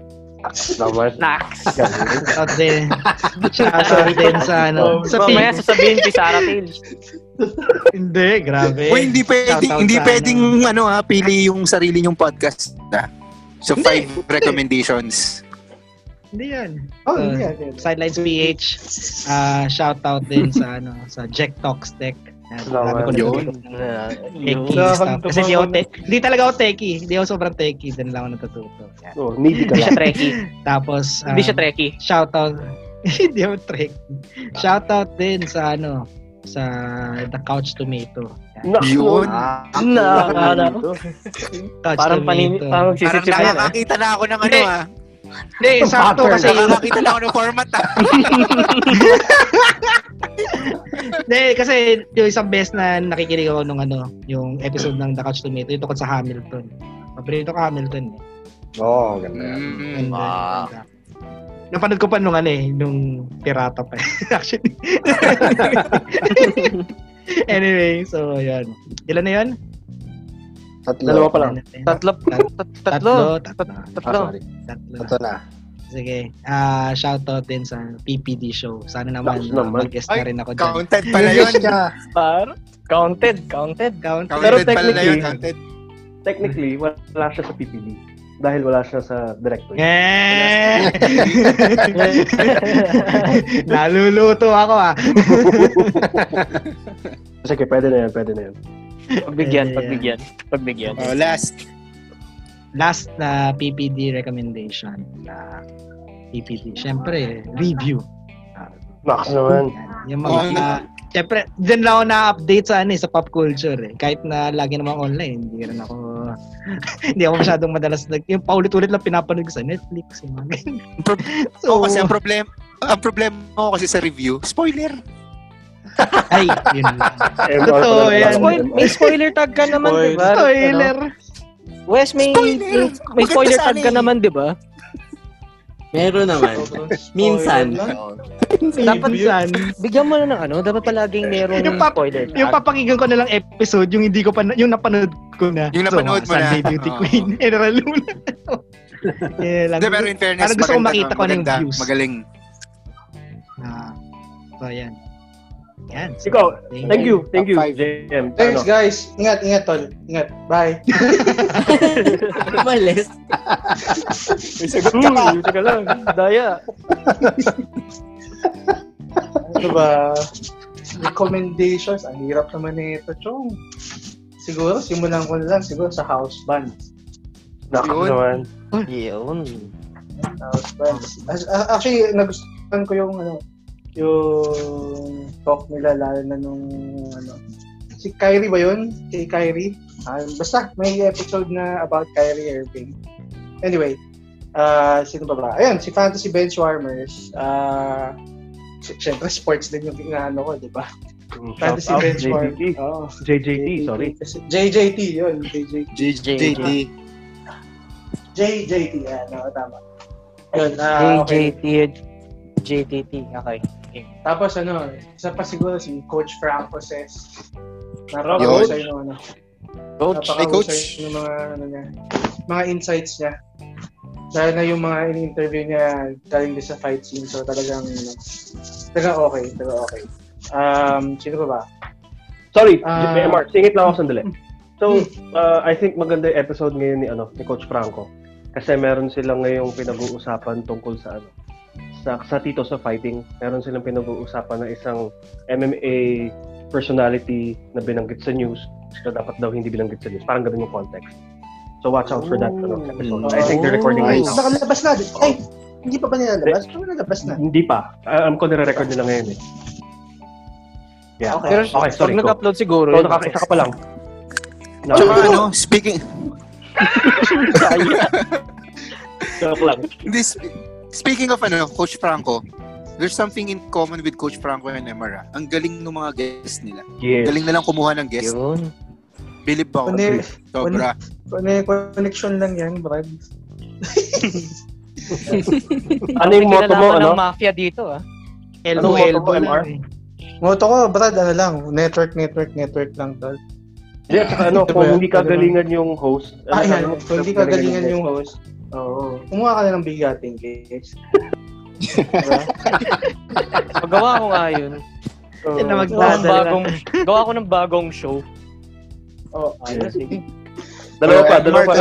Shoutout din sa sa mamaya sasabihin kay Sarah Tales. Hindi, grabe. Hindi pwedeng pili yung sarili nyong podcast. So 5 recommendations. Hindi yan. Hindi yan. Sidelines PH. Shoutout din sa sa Jack Talks Tech. Yun. Kasi hindi talaga ako techie. Hindi ako sobrang techie. Doon lang ako natututo. Needy ka lang. Hindi siya techie. Tapos, hindi siya techie. Shoutout. Hindi ako techie. Shoutout din sa sa The Couch Tomato. Yun. Parang panimit. Parang magsisip siya. Nakakita na ako ng Hindi, sakto kasi nakakita na ako ng format Hindi, kasi yung isang best na nakikinig ako nung yung episode ng The Couch Tomato, yung tungkol sa Hamilton. Paborito ko Hamilton eh. Ganda yan. Napanood ko pa nung pirata pa actually. Anyway, so yan. Ilan na yun? Dalawa pa lang. Tatlo. Sorry. Tatlo na. Sige. Shoutout din sa PPD show. Sana naman mag-guest na rin ako dyan. Counted pala yun. Counted. Pero technically, wala siya sa PPD. Dahil wala siya sa directory. Naluluto ako Sige, pwede na yan. Pagbigyan. Last. last na PPD recommendation na PPD. Siyempre, review. Max naman. Yung mga, siyempre, dyan lang ako na-update sa pop culture eh. Kahit na lagi namang online, hindi ako masyadong madalas yung paulit-ulit lang pinapanood ko sa Netflix. Yung mga So, kasi ang problema ko kasi sa review, spoiler. Ay, yun lang. Totoo yan. May spoiler tag ka naman, di ba? Spoiler. Wes, may spoiler tag ka naman, di ba? Meron naman. Minsan. Dapat yan. Bigyan mo na ng dapat palaging merong spoiler tag. Yung papakinggan ko na lang episode, yung hindi ko pa, yung napanood ko na. Yung napanood mo na. Sunday Beauty Queen, General Luna. Pero in fairness, gusto ko makita ko ng views. Magaling. So, yan. Yan. Ikaw, thank you, JM. Thanks, guys. Ingat, tol. Ingat. Bye. Malis. May sagot ka pa. Teka lang. Daya. Ano ba? Recommendations. Ang hirap naman nito, Chong. Siguro, simulan ko na lang siguro sa house bands. Naman. Yun. House bands. Actually, nagustuhan ko yung talk nila, lalo na nung si Kyrie ba yun? Si Kyrie? Basta, may episode na about Kyrie Irving. Anyway, sino ba? Ayun, si Fantasy Benchwarmers. Siyempre, sports din yung inaano ko, di ba? Fantasy Benchwarmers. JJT, sorry. JJT, yun. JJT, yan. Tama. Yun, JTT, okay. Tapos isa pa siguro si Coach Franco says. Napakahusay ng Coach. Yung mga insights niya. Dahil na yung mga in-interview niya galing din sa fight scene. So talagang okay. Sino ba? Sorry, MR, singit lang ako sandali. So, I think maganda yung episode ngayon ni Coach Franco. Kasi meron silang ngayong pinag-uusapan tungkol sa sa Tito sa Fighting. Meron silang pinag-uusapan na isang MMA personality na binanggit sa news na dapat daw hindi binanggit sa news. Parang ganun yung context. So watch out for that episode. I think they're recording right now. Nakalabas na. Ay, hindi pa ba nilalabas? Nalabas na. Hindi pa. Alam ko nire-record nila ngayon eh. Yeah. Okay, sorry. Pag nag-upload siguro. So, nakakaisa ka pa lang. Tsaka speaking... Joke lang. Speaking of Coach Franco, there's something in common with Coach Franco and Emara. Ang galing ng mga guests nila. Yes. Galing na lang kumuha ng guest. Yun. Believe ba ako? Sobra. Connection lang yan, Brad. Ano yung motto mo? Ng mafia dito, Elbow MR? Motto ko, Brad, network lang, tol. Yeah, kung hindi kagalingan yung host. Kung hindi kagalingan yung host. Oo. Kumuha ka na ng bigating case. Pagawa ko nga yun. Gawa ko ng bagong show. Sige. Dalawa pa.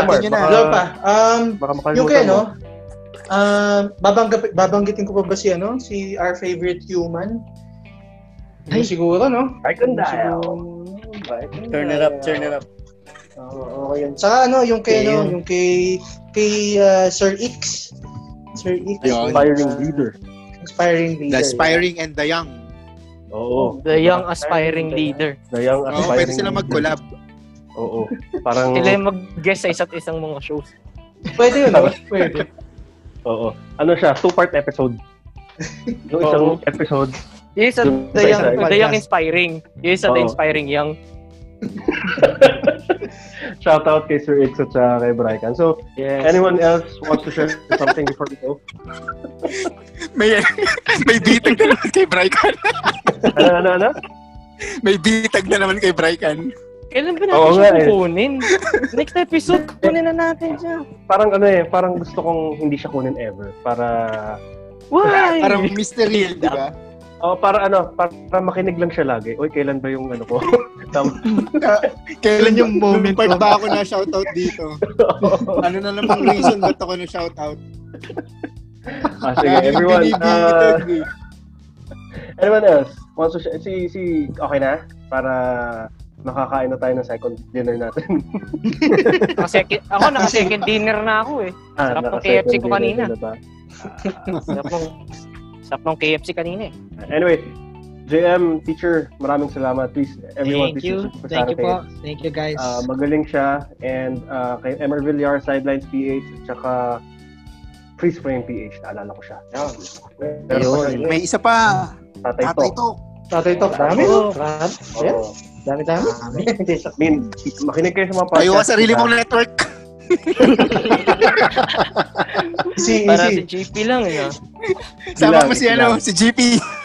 Yung kayo, babanggitin ko pa ba si our favorite human? Ay, siguro, no? Raikkonen. Turn it up. Okay yan. Saka yung kay Sir X. Aspiring leader. The aspiring and the young. Oo. The young aspiring leader. The young aspiring pwede sila mag-collab. Oo. Parang... Sila yung mag-guest sa isa't isang mga shows. Pwede yun, pwede. Oo. Siya? 2-part episode. Yung isang episode. Yung isa, the young inspiring. Yung isa, the inspiring young. Shout out kay Sir X at kay Brycan. So, anyone else wants to share something before we go? May bitag na naman kay Brycan. Ano? May bitag na naman kay Brycan. Kailan ba natin siya kukunin? Next episode, kunin na natin siya. Parang parang gusto kong hindi siya kunin ever. Why? Parang mystery, di ba? Para makinig lang siya lagi. Uy, kailan ba yung ko? Kailan yung moment part ba ako na shoutout dito? Ano na namang reason ba't ako na shoutout? Sige, everyone. Anyone else wants to share? Si okay na? Para nakakain na tayo ng second dinner natin. Ako, naka-second dinner na ako eh. Sarap ng KFC ko kanina. Sarap ng KFC kanina eh. Anyway, JM, teacher, maraming salamat. Please, everyone, Thank you. Thank you po. Thank you, guys. Magaling siya. And kay Emer Villar, Sidelines PH, at saka Freeze Frame PH. Naalala ko siya. May isa pa. Tatay Talk. Dami. Dami. Makinig kayo sa mga podcast. Tayo ka sarili mong network. Para si GP lang eh. Sama mo si GP.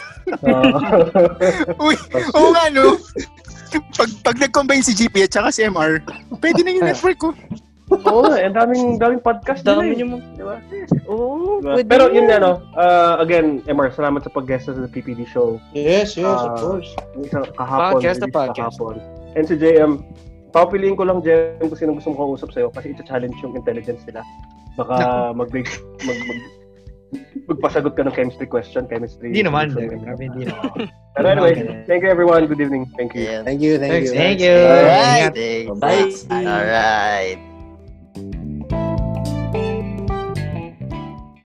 Uy, oo nga no. Pag nag-combine si GP at saka si MR, pwede na yung network ko. Oo, ang daming podcast nila. Dami yung diba? Oo, diba? Pero yun nga, no, again, MR, salamat sa pag-guest sa PPD show. Yes, of course. Kahapon. And si JM, papiliin ko lang, JM, kung sino gusto mong kausap sa'yo kasi ita-challenge yung intelligence nila. Baka magpasagot ka ng chemistry question, Hindi naman. Hindi naman. Pero anyway, thank you everyone. Good evening. Thank you. Thank you. Thank you. Alright. Bye. Alright.